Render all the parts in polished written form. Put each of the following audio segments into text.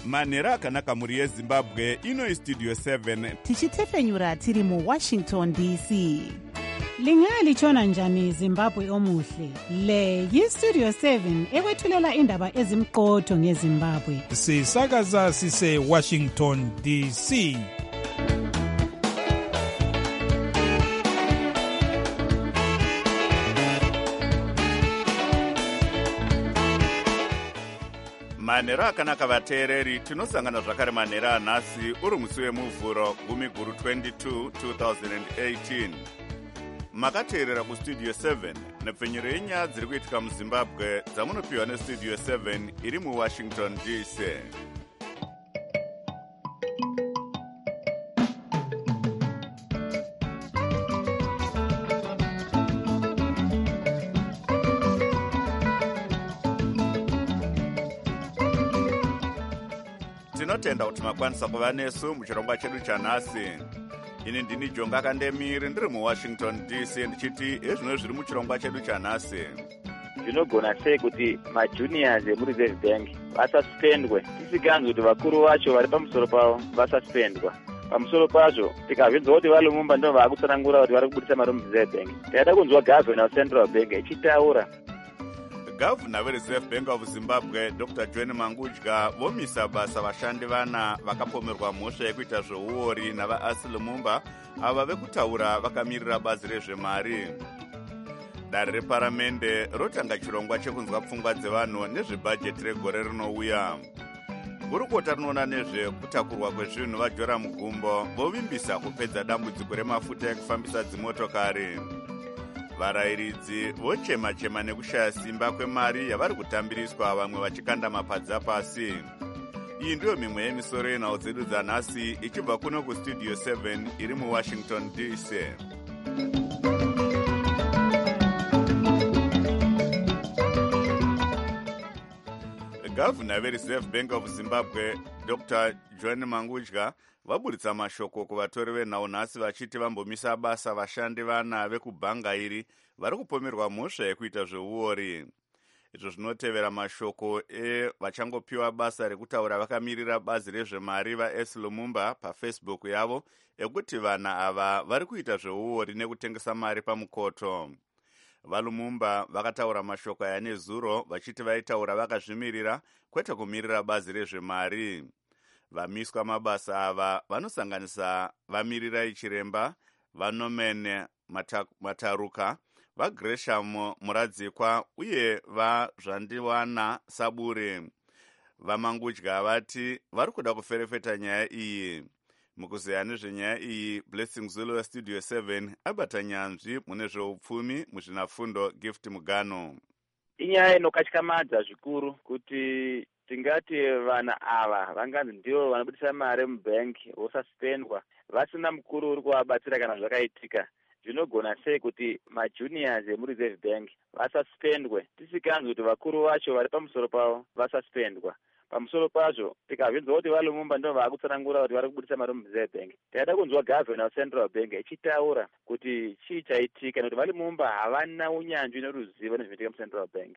manhero akanaka mhuri yezimbabwe. Ino istudio 7 tichitefenyura tiri muwashington dc. Lingalitshona njani Zimbabwe omuhle? Le yistudio 7 ekwethulela indaba ezimqotho ngeZimbabwe. Sisakaza sise Washington DC. manhero akanaka vateereri, tinosangana zvakare manhero anhasi uri musi wemuvhuro 10/22 2018. Makateerera kustudio 7 nepfenyuro yenyaya dziri kuitika muzimbabwe dzamunopiwa nestudio 7 iri muwashington dc. tinotenda kuti makwanisa kuva nesu muchirongwa chedu chanhasi. Ini ndini Jonga Kandemiri ndiri muwashington dc ndichiti ezvino zviri muchirongwa chedu chanhasi. Zvinogona sei kuti majuniors emureserve bank vasaspendwe tisiganzwe kuti vakuru vacho vari pamusoro pavo vasaspendwa. Pamusoro pazvo tikabvunzwa kuti vaLumumba ndo vaakutsanangura kuti vari kubudisa mari mureserve bank. Taida kunzwa gavhena wecentral bank ichitaura. Gavhuna vereserve bank of zimbabwe Dr. John Mangudya vomisa basa vashandi vana vakapomerwa mhosva yekuita zveuori navaAsi Lumumba ava vekutaura vakamirira bazi rezvemari. Dare reparamende rotanga chirongwa chekunzwa pfungwa dzevanhu nezvebhajeti regore rinouya. Gurukota rinoona nezvekutakurwa kwezvinhu vaJoram Mugumbo vovimbisa kupedza dambudziko remafuta ekufambisa dzimotokari. Varayiridzi vochema-chema nekushaya simba kwemari yavari kutambiriswa, vamwe vachikanda mapadza pasi. Iyi ndiyo mimwe yemisoro yenhau dzedu dzanhasi ichibva kuno kustudio 7 iri muwashington dc. Gavhuna vereserve bank of zimbabwe Dr. John Mangudya vaburitsa mashoko kuvatori venhau nhasi vachiti vambomisa basa vashandi vana vekubhanga iri vari kupomerwa mhosva yekuita zveuori. Izvo zvinotevera mashoko vachangopiwa basa rekutaura vakamirira bazi rezvemari vaAsi Lumumba pafacebook yavo ekuti vana ava vari kuita zveuori nekutengesa mari pamukoto. VaLumumba vakataura mashoko aya nezuro vachiti vaitaura vakazvimirira kwete kumirira bazi rezvemari. Vamiswa mabasa ava vanosanganisa vamirira Chiremba, vaNorman Mataruka, vaGresham Muradzikwa uye vaZvandiwana Sabure. VaMangudya vati vari kuda kuferefeta nyaya iyi. Mukuzeya nezvenyaya iyi, Blessing Zulu westudio 7 abata nyanzvi mune zveupfumi muzvinafundo Gift Mugano. Inyaya inokatyamadza zvikuru kuti tingati vana ava vanganzi ndivo vanobudisa mari mubhengi vosaspendwa vasina mukuru uri kuvabatsira kana zvakaitika. Zvinogona sei kuti majuniors emureserve bank vasaspendwe tisikanzwe kuti vakuru vacho vari pamusoro pavo vasaspendwa. Pamusoro pazvo tikabvunzwa kuti vaLumumba ndo vaakutsanangura kuti vari kubudisa mari mureserve bank. Taida kunzwa gavhena wecentral bank ichitaura kuti chii chaitika nekuti vaLumumba havana unyanzvi neruzivo nezvinoitika mucentral bank.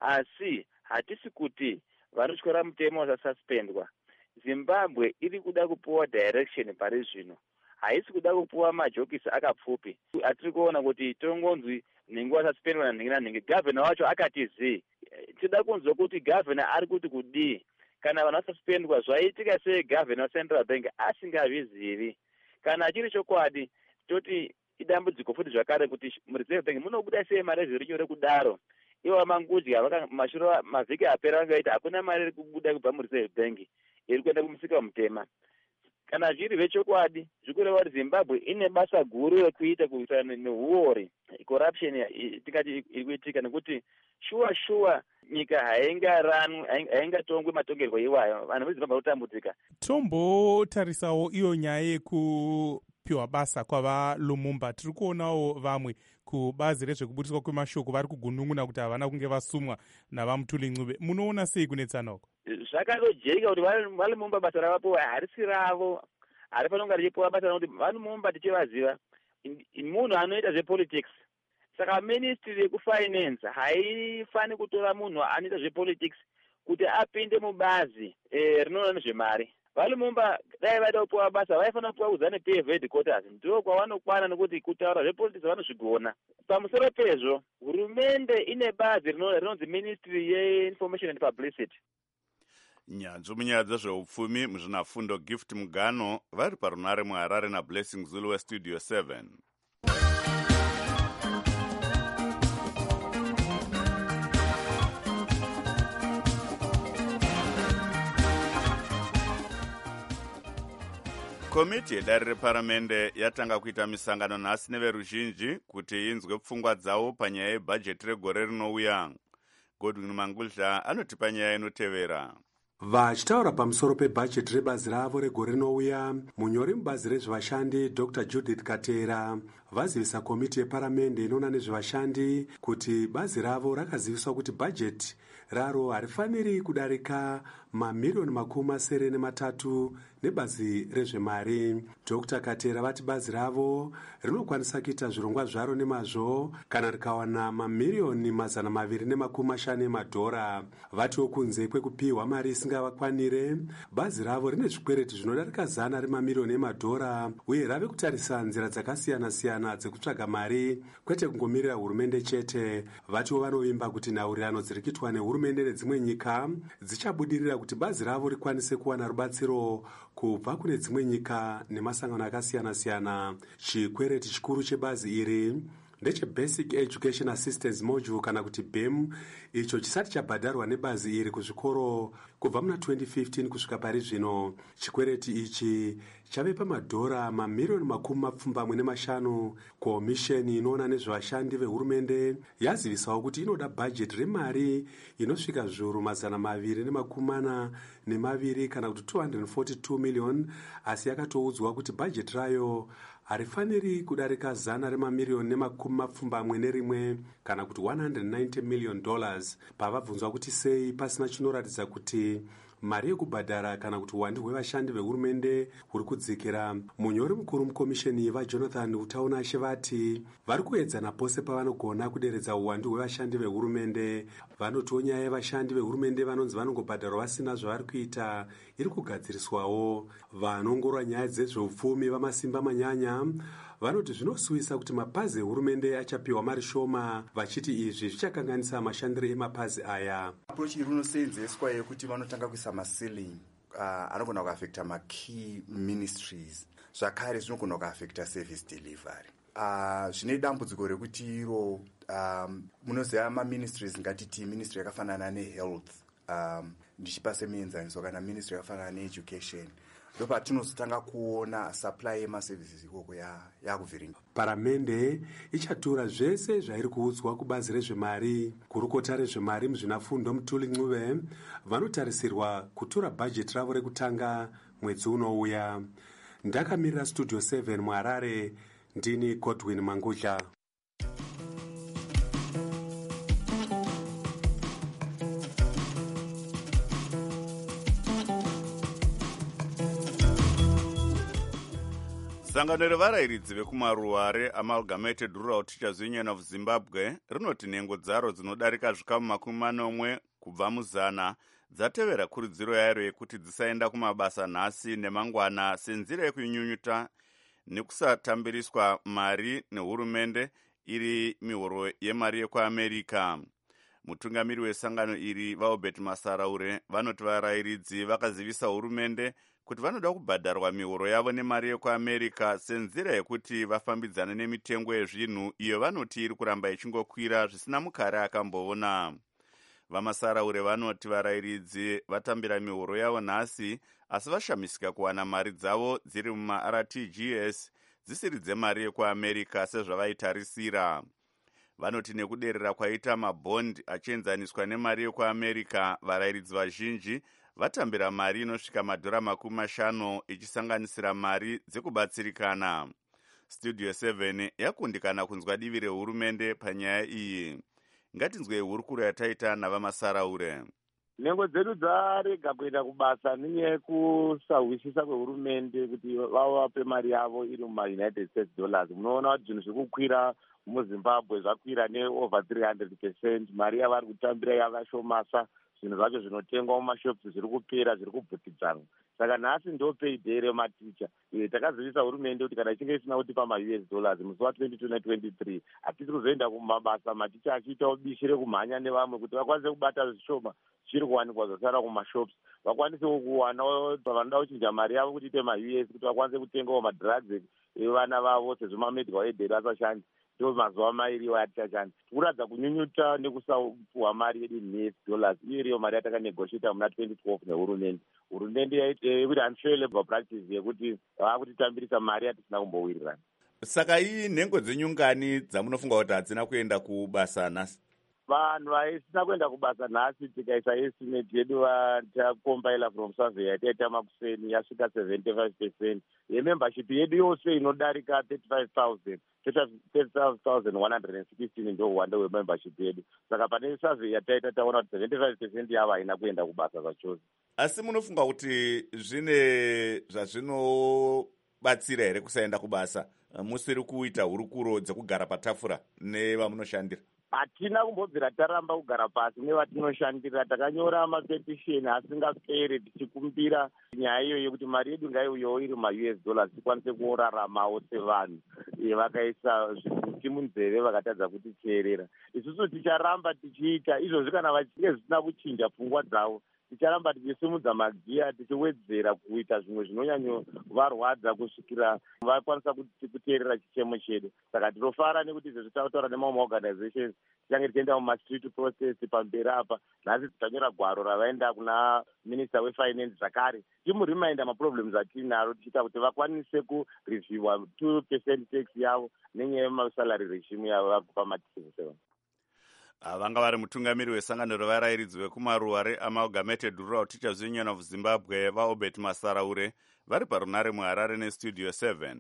Asi hatisi kuti vanotyora mutemo wasasuspendwa. Zimbabwe iri kuda kupuwa direction pari zvino, haisi kuda kupuwa majokisi akapfupi. Atiri kuona kuti tongonzwi nhingi wasasuspendwa nanhingi nanhingi. Gavhena wacho akati zii. Tida kunzwa kuti gavhena ari kuti kudii. Kana vanhu vasasuspendwa zvaitika sei gavhena wecentral bank asingazvizivi. Kana chiri chokwadi toti idambudziko futi zvakare kuti mureserve bank munobuda sei mari zviri nyore kudaro. Ivo Mangudya mashure mavhiki apera vangaita hakuna mari iri kubuda kubva mureserve bank iri kuenda kumusika mutema. Kana zviri zvechokwadi zvikureva kuti Zimbabwe ine basa guru rekuita kuitana neuori corruption tikati iri kuitika nekuti shuwa nyika haingatongwe matongerwo iwayo, vanhu veZimbabwe votambudzika. Tombotarisawo iyo nyaya yekupiwa basa kwavaLumumba. Tiri kuonawo vamwe kubazi rezvekubudiswa kwemashoko vari kugunun'una kuti havana kunge vasumwa navaMutuli Ncube. Munoona sei kunetsana uko? Zvakandojeka kuti vaLumumba basa ravapiwa harisi ravo, hari panonga richipiwa basa nokuti vaLumumba tichivaziva munhu anoita zvepolitics. Saka ministry yekufinance haifani kutora munhu anoita zvepolitics kuti apinde mubazi rinoona nezvemari. VaLumumba dai vaida kupiwa basa vaifanira kupiwa kudza nePF headquarters, ndiko kwavanokwana nekuti kutaura zvepolitiki vanozvigona. Pamusoro pezvo, hurumende ine bazi rinonzi Ministry yeInformation and Publicity. Nyanzvi munyaya dzezveupfumi muzvinafundo Gift Mugano vari parunare muHarare naBlessing Zulu weStudio 7. Komiti yedare reparamende yatanga kuita misangano nhasi neveruzhinji kuti inzwe pfungwa dzavo panyaya yebhajeti regore rinouya. Godwin Mangudla anotipa nyaya inotevera. Vachitaura pamusoro pebhajeti rebazi ravo regore rinouya, munyori mubazi rezvevashandi Dr. Judith Katera vazivisa komiti yeparamende inoona nezvevashandi kuti bazi ravo rakaziviswa kuti bhajeti raro harifaniri kudarika mamiliyoni 73 nebazi rezvemari. Dr. Katera vati bazi ravo rinokwanisa kuita zvirongwa zvaro nemazvo kana rikawana mamiliyoni 250 emadhora. Vatiwo kunze kwekupiwa mari isingavakwanire, bazi ravo rine zvikwereti zvinodarika 100 remamiliyoni emadhora uye rave kutarisa nzira dzakasiyana-siyana dzekutsvaga mari, kwete kungomirira hurumende chete. Vatiwo vanovimba kuti nhaurirano dziri kuitwa nehurumende nedzimwe nyika dzichabudirira kuti bazi ravo rikwanise kuwana rubatsiro kubva kune dzimwe nyika nemasangano akasiyana-siyana. Chikwereti chikuru chebazi iri ndecheBasic Education Assistance Module kana kuti BEM, icho chisati chabhadharwa nebazi iri kuzvikoro kubva muna 2015 kusvika pari zvino. Chikwereti ichi chave pamadhora mamiliyoni 25. Komisheni inoona nezvevashandi vehurumende yazivisawo kuti inoda bhajeti remari inosvika zviuru 242 kana kuti 242 million, asi yakatoudzwa kuti bhajeti rayo harifaniri kudarika 100 remamiliyoni 71 kana kuti $190 million. Pavabvunzwa kuti sei pasina chinoratidza kuti mari yekubhadhara kana kuti uwandu hwevashandi vehurumende huri kudzikira, munyori mukuru mukomisheni vaJonathan Utaunashe vati vari kuedzana pose pavanogona kuderedza uwandu hwevashandi vehurumende. Vanotiwo nyaya yevashandi vehurumende vanonzi vanongobhadharwa vasina zvavari kuita iri kugadziriswawo. Vanongorora nyaya dzezveupfumi vamasimba manyanya vanoti zvinosuvisa kuti mapazi ehurumende achapiwa mari shoma, vachiti izvi zvichakanganisa mashandiro emapazi aya. Approach inoseenzeswa yekuti vanotanga kuisa maceiling anogona kuaffecta makey ministries, zvakare zvinogona kuaffecta service delivery. Zvine dambudziko rekuti iro munoziva maministries, ngatiti ministry yakafanana nehealth, ndichipa semuenzaniso, kana ministry yakafanana needucation, ndopatinozotanga kuona supply yemaservices ikoko yakuvhiringa. Paramende ichatura zvese zvairi kuudzwa kubazi rezvemari. Kurukota rezvemari muzvinafundo Mutuli Ncube vanotarisirwa kutura bhajeti ravo rekutanga mwedzi unouya. Ndakamirira Studio 7 muHarare, ndini Godwin Mangudla. Sangano revarayiridzi vekumaruware Amalgamated Rural Teachers Union of Zimbabwe rinoti nhengo dzaro dzinodarika zvikamu 40 kubva mu100 dzatevera kurudziro yairo yekuti dzisaenda kumabasa nhasi nemangwana senzira yekunyunyuta nekusatambiriswa mari nehurumende iri mihoro yemari yekuAmerika. Mutungamiri wesangano iri vaObert Masaraure vanoti varayiridzi vakazivisa hurumende kuti vanoda kubhadharwa mihoro yavo nemari yekuAmerika senzira yekuti vafambidzane nemitengo yezvinhu iyo vanoti iri kuramba ichingokwira zvisina mukare akamboona. VaMasaraure vanoti varayiridzi vatambira mihoro yavo nhasi asi vashamisika kuwana mari dzavo dziri mumaRTGS dzisiri dzemari yekuAmerika sezvavaitarisira. Vanoti nekuderera kwaita mabhondi achienzaniswa nemari yekuAmerika, varayiridzi vazhinji vatambira mari inosvika madhora 50 ichisanganisira mari dzekubatsirikana. Studio 7 yakundikana kunzwa divi rehurumende panyaya iyi. Ngatinzwe hurukuro yataita navaMasaraure. Nhengo dzedu dzarega kuenda kubasa nenyaya yekusahwisisa kwehurumende kuti vavape mari yavo iri mumaUnited States dollars. Munoona kuti zvinhu zvikukwira muZimbabwe zvakwira neover 300%. Mari yavari kutambira yakashomasa zvinhu zvacho zvinotengwa mumashops zviri kupera, zviri kubvutidzana. Saka nhasi ndo payday rematicha. Takazivisa hurumende kuti kana ichinge isina kutipa ma-US dollars musi wa22 na23 hatisi kuzoenda kumabasa, maticha achiitawo bishi rekumhanya nevamwe kuti vakwanise kubata zvishoma zvichiri kuwanikwa zvasara kumashops, vakwanisewo kuwanawo vanoda kuchinja mari yavo kuti ite ma-US kuti vakwanise kutengawo madrugs evana vavo sezvo mamedical aid asashandi. Ndo mazuva mairiwo atichashandi. Tikuradza kunyunyuta nekusapuwa mari yedu in US dollars. Iyo iriyo mari yatakanegoshiata muna 2012 nehurumende. Hurumende yaiti kuti unfair labor practice yekuti vakutitambirisa mari yatisina kumbowirirana. Saka iyi nhengo dzenyungani dzamunofunga kuti hadzina kuenda kubasa nhasi? Vanhu vaisina kuenda kubasa nhasi tikaisa estimate yedu vatakombaila from survey yataita makuseni yasvika 75%. Yemembership yedu yose inodarika 35,116 ndo uwanda hwemembership yedu. Saka pane survey yataita taona kuti 75% yavo haina kuenda kubasa zvachose. Asi munofunga kuti zvine zvazvinobatsira here kusaenda kubasa musiri kuita hurukuro dzekugara patafura nevamunoshandira? Hatina kumbobvira taramba kugara pasi nevatinoshandira. Takanyora mapetisheni asingaperi tichikumbira nyaya iyo yekuti mari yedu ngaiuyewo iri ma-US dollars tikwanise kuraramawo sevanhu. Vakaisa zvikuti munzeve vakatadza kutiteerera. Isusu ticharamba tichiita izvozvi kana vachinge zvisina kuchinja pfungwa dzavo. Ticharamba tichisimudza magiya tichiwedzera kuita zvimwe zvinonyanyovarwadza kusvikira vakwanisa kuteerera chichemo chedu. Saka tinofara nekuti izvezvi tautaura nemamwe organizations tichange tichienda mumastreet process pamberi apa. Nhasi tichanyora gwaro ravaenda kuna minister wefinance zvakare timurimainda maproblems atinaro tichiita kuti vakwanise kurevhiewa 2% tax yavo nenyaya yemasalary regime yavo vakupa matichiziseva. Vanga vari mutungamiri wesangano revarairidzi vekumaruwa reamalgamated rural teachers union of Zimbabwe vaobert Masaraure vari parunare muHarare nestudio 7.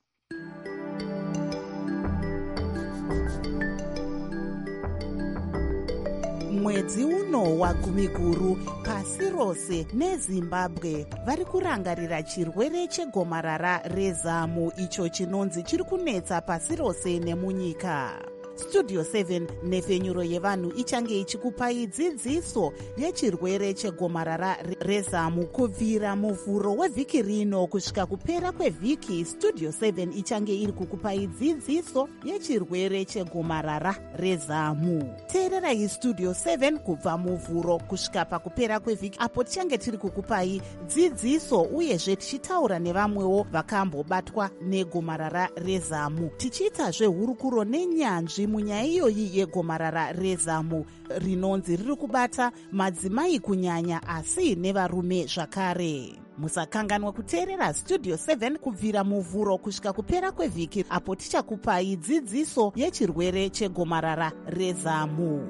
Mwedzi uno wagumiguru pasi rose neZimbabwe vari kurangarira chirwere chegomarara rezamu icho chinonzi chiri kunetsa pasi rose nemunyika. Studio 7 nhefenyuro yevanhu ichange ichikupai dzidziso yechirwere chegomarara rezamu kubvira muvhuro wevhiki rino kusvika kupera kwevhiki. Studio 7 ichange iri kukupai dzidziso yechirwere chegomarara rezamu. Teererai Studio 7 kubva muvhuro kusvika pakupera kwevhiki apo tichange tiri kukupai dzidziso uyezve tichitaura nevamwewo vakambobatwa negomarara rezamu, tichiitazve hurukuro nenyanzvi munyaya iyoyi yegomarara rezamu rinonzi riri kubata madzimai kunyanya asi nevarume zvakare. Musakanganwa kuteerera Studio 7 kubvira muvhuro kusvika kupera kwevhiki apo tichakupai dzidziso yechirwere chegomarara rezamu.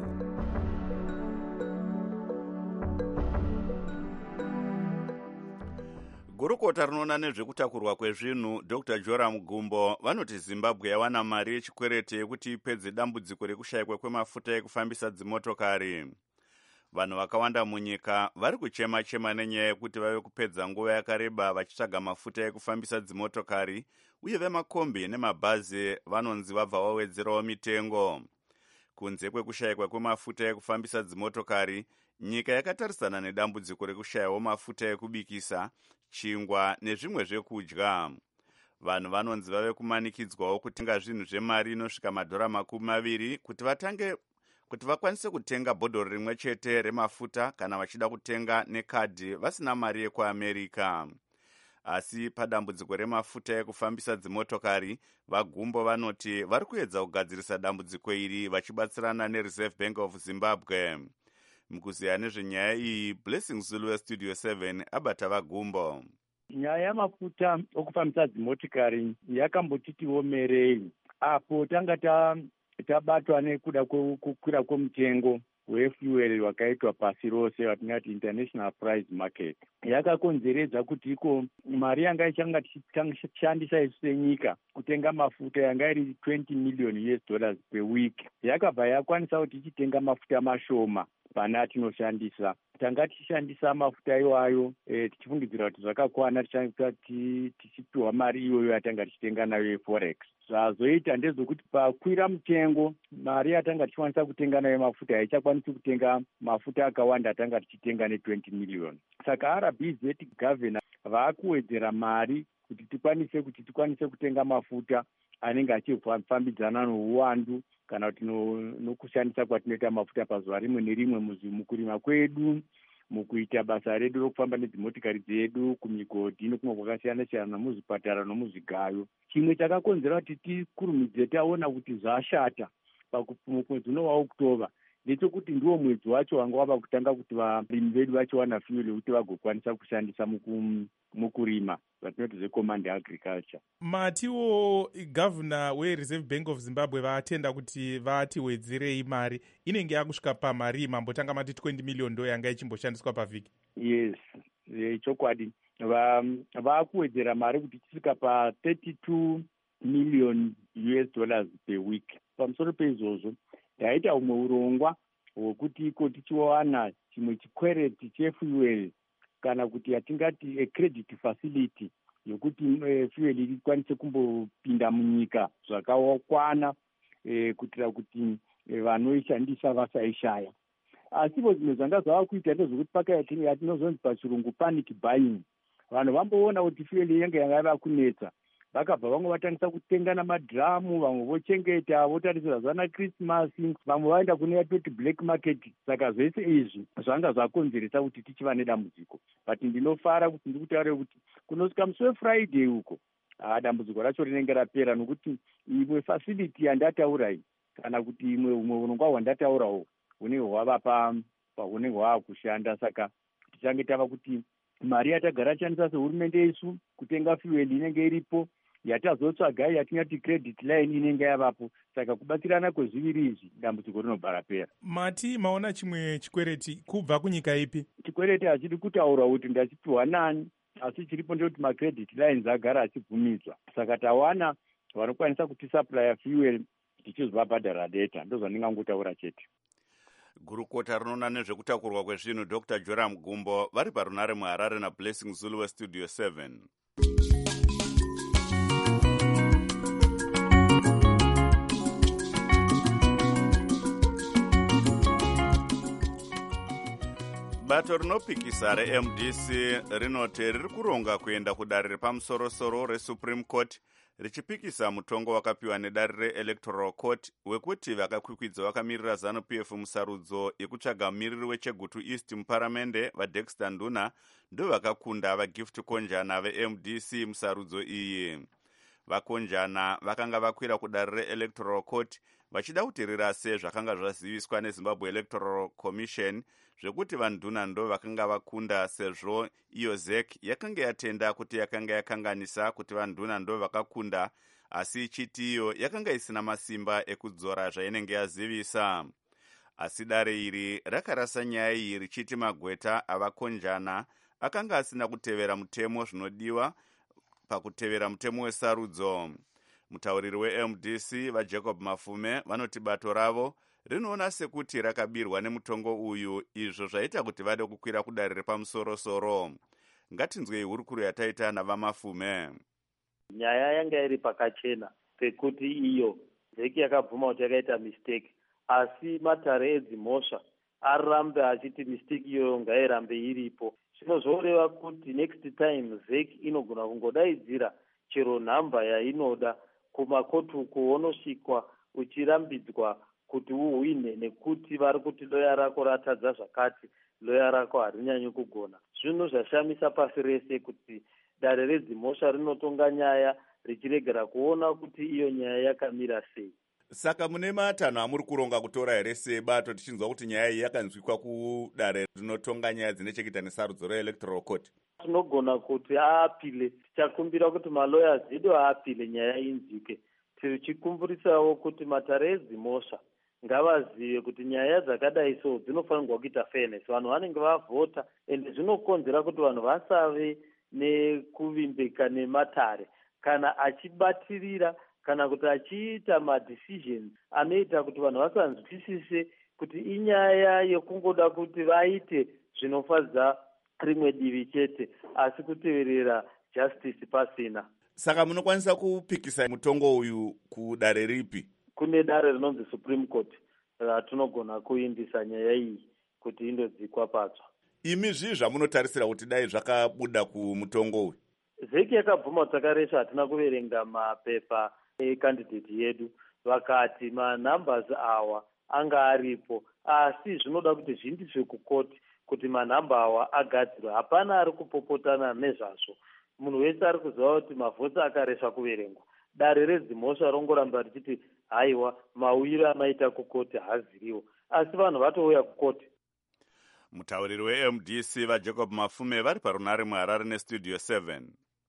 Gurukota rinoona nezvekutakurwa kwezvinhu Dr. Joram Gumbo vanoti Zimbabwe yawana mari yechikwereti yekuti ipedze dambudziko rekushayikwa kwemafuta ekufambisa dzimotokari. Vanhu vakawanda munyika vari kuchema-chema nenyaya yekuti vave kupedza nguva yakareba vachitsvaga mafuta ekufambisa dzimotokari, uye vemakombi nemabhazi vanonzi vabva vawedzerawo mitengo. Kunze kwekushayikwa kwemafuta ekufambisa dzimotokari, nyika yakatarisana nedambudziko rekushayawo mafuta ekubikisa, chingwa nezvimwe zvekudya. Vanhu vanonzi vave kumanikidzwawo kutenga zvinhu zvemari inosvika $20 kuti vakwanise kutenga bhodhoro rimwe chete remafuta kana vachida kutenga nekadhi vasina mari yekuAmerica. Asi padambudziko remafuta ekufambisa dzimotokari, vaGumbo vanoti vari kuedza kugadzirisa dambudziko iri vachibatsirana neReserve Bank of Zimbabwe. Mukuziya nezvenyaya iyi, Blessing Zulu weStudio 7 abata vaGumbo. Nyaya yamafuta okufambisa dzimotikari yakambotitiwo merei apo tanga tabatwa nekuda kukwira kwemutengo wefuel wakaitwa pasi rose watingati international price market. yakakonzeredza kuti iko mari yanga ichanga tichishandisa isu senyika kutenga mafuta yanga iri 20 million US dollars per week yakabva yakwanisa kuti tichitenga mafuta mashoma pane atinoshandisa. Tanga tichishandisa mafuta iwayo tichifungidzira kuti zvakakwana tichipiwa mari iyoyo yatanga tichitenga nayo yeforex. Zvazoita ndezvokuti pakwira mutengo mari yatanga tichikwanisa kutenga nayo mafuta haichakwanisi kutenga mafuta akawanda atanga tichitenga ne20 million. Saka RBZ governor vaakuwedzera mari kuti tikwanise kutenga mafuta anenge achifambidzana nouwandu kana kuti nokushandisa kwatinoita mafuta pazuva rimwe nerimwe mukurima kwedu, mukuita basa redu rokufamba nedzimotikari dzedu kumigodhi nokumwe kwakasiyana-siyana nomuzvipatara nomuzvigayo. Chimwe chakakonzera kuti tikurumidze taona kuti zvashata mwedzi uno waOktoba ndechekuti ndiwo mwedzi wacho wanga wava kutanga kuti varimi vedu vachiwana fuel yekuti vagokwanisa kushandisa mukurima vatinoti zvecommand agriculture. Matiwo governor weReserve Bank of Zimbabwe vaatenda kuti vatiwedzerei mari inenge yakusvika pamari mambotanga mati 20 million ndo yanga ichimboshandiswa pavhiki. Yes, chokwadi vaakuwedzera mari kuti tichisvika pa32 million US dollars per week. Pamusoro peizvozvo yaita umwe urongwa hwekuti iko tichiwana chimwe chikwereti chefuel kana kuti yatingati credit facility yokuti fuel ikwanise kumbopinda munyika zvakakwana kuitira kuti vanoishandisa vasaishaya. Asipo zvimwe zvanga zvava kuita ndezvokuti yatinozonzi pachirungu panic buying. Vanhu vamboona kuti fuel yanga yava kunetsa vakabva vamwe vatangisa kutenga namadhiramu, vamwe vochengeta votarisira zvana Christmas, vamwe vaenda kune yatoti black market. Saka zvese izvi zvanga zvakonzeresa kuti tichiva nedambudziko. But ndinofara kuti ndikutaure kuti kunosvika musi weFriday uko dambudziko racho rinenge rapera, nokuti imwe facility yandataura iyi kana kuti umwe urongwa hwandataurawo hunenge hwava hunenge hwava kushanda. Saka tichange tava kuti mari yatagara shandisa sehurumende yesu kutenga fuel inenge iripo, yatazotsvagai yatingati credit line inenge yavapo. Saka kubatsirana kwezviviri izvi dambudziko rinobva rapera. Mati maona chimwe chikwereti kubva kunyika ipi? Chikwereti hachidi kutaura kuti ndachipiwa nani, asi chiripo ndekuti macredit lines agara achibvumidzwa. Saka tawana vanokwanisa kutisupplya fuel tichizovabhadhara data. Ndozvandingangotaura chete. Gurukota rinoona nezvekutakurwa kwezvinhu Dr. Joram Gumbo vari parunare muHarare naBlessing Zulu weStudio 7. Bato rinopikisa reMDC rinoti riri kuronga kuenda kudare repamusoro-soro reSupreme Court richipikisa mutongo wakapiwa nedare reElectoral Court wekuti vakakwikwidzwa vakamirira ZANU-PF musarudzo yekutsvaga mumiriri weChegutu East muparamende vaDexter Nduna ndo vakakunda vaGift Konjana veMDC musarudzo iyi. Vakonjana vakanga vakwira kudare reElectoral Court vachida kuti rirase zvakanga zvaziviswa neZimbabwe Electoral Commission zvekuti vaNduna ndo vakanga vakunda sezvo iyo ZEC yakanga yatenda kuti yakanga yakanganisa kuti vaNduna ndo vakakunda, asi ichiti iyo yakanga isina masimba ekudzora zvainenge yazivisa. Asi dare iri rakarasa nyaya iyi richiti magweta avakonjana akanga asina kutevera mutemo zvinodiwa pakutevera mutemo wesarudzo. Mutauriri weMDC vaJacob Mafume vanoti bato ravo rinoona sekuti rakabirwa nemutongo uyu, izvo zvaita kuti vade kukwira kudare repamusoro-soro. Ngatinzwei hurukuru yataita navaMafume. Nyaya yanga iri pakachena pekuti iyo zeki yakabvuma kuti yakaita mistake, asi matare edzimhosva arambe achiti mistake iyo ngairambe iripo. Zvinozoreva kuti next time zeki inogona kungodaidzira chero nhamba yainoda kumakotu kuonosvikwa uchirambidzwa kuti uhwine nekuti vari kuti loya rako ratadza zvakati, loya rako harinyanyi kugona. Zvinhu zvashamisa pasi rese kuti dare redzimhosva rinotonga nyaya richiregera kuona kuti iyo nyaya yakamira sei. Saka mune matanho amuri kuronga kutora here sebato tichinzwa kuti nyaya iyi yakanzwikwa kudare rinotonga nyaya dzine chekuita nesarudzo reElectoral Court? Tinogona kuti aapile, tichakumbira kuti maloyers edu aapile nyaya inzwike. Tichikumburisawo kuti matare edzimhosva ngavazive kuti nyaya dzakadai so dzinofanirwa kuita fairness. Vanhu vanenge vavhota ende zvinokonzera kuti vanhu vasave nekuvimbika nematare kana achibatirira kana kuti achiita madecisions anoita kuti vanhu vasanzwisise kuti inyaya yekungoda kuti vaite zvinofadza rimwe divi chete asi kuteverera justice pasina. Saka munokwanisa kupikisa mutongo uyu kudare ripi? Kune dare rinonzi Supreme Court ratinogona kuindisa nyaya iyi kuti indodzikwa patsva. Imi zvii zvamunotarisira kuti dai zvakabuda kumutongo uyu? Zeki yakabvuma kuti takaresha hatina kuverenga mapepa ekandidate yedu, vakati manumbers awa anga aripo asi zvinoda kuti zviindiswe kukoti kuti manhamba awa agadzirwe. Hapana ari kupopotana nezvazvo. Munhu wese ari kuziva kuti mavhoti akaresha kuverengwa. Dare redzimhosva rongoramba richiti haiwa mauiro amaita kukoti haaziriwo asi vanhu vatouya kukoti. Mutauriri weMDC vaJacob Mafume vari parunare muHarare nestudio 7.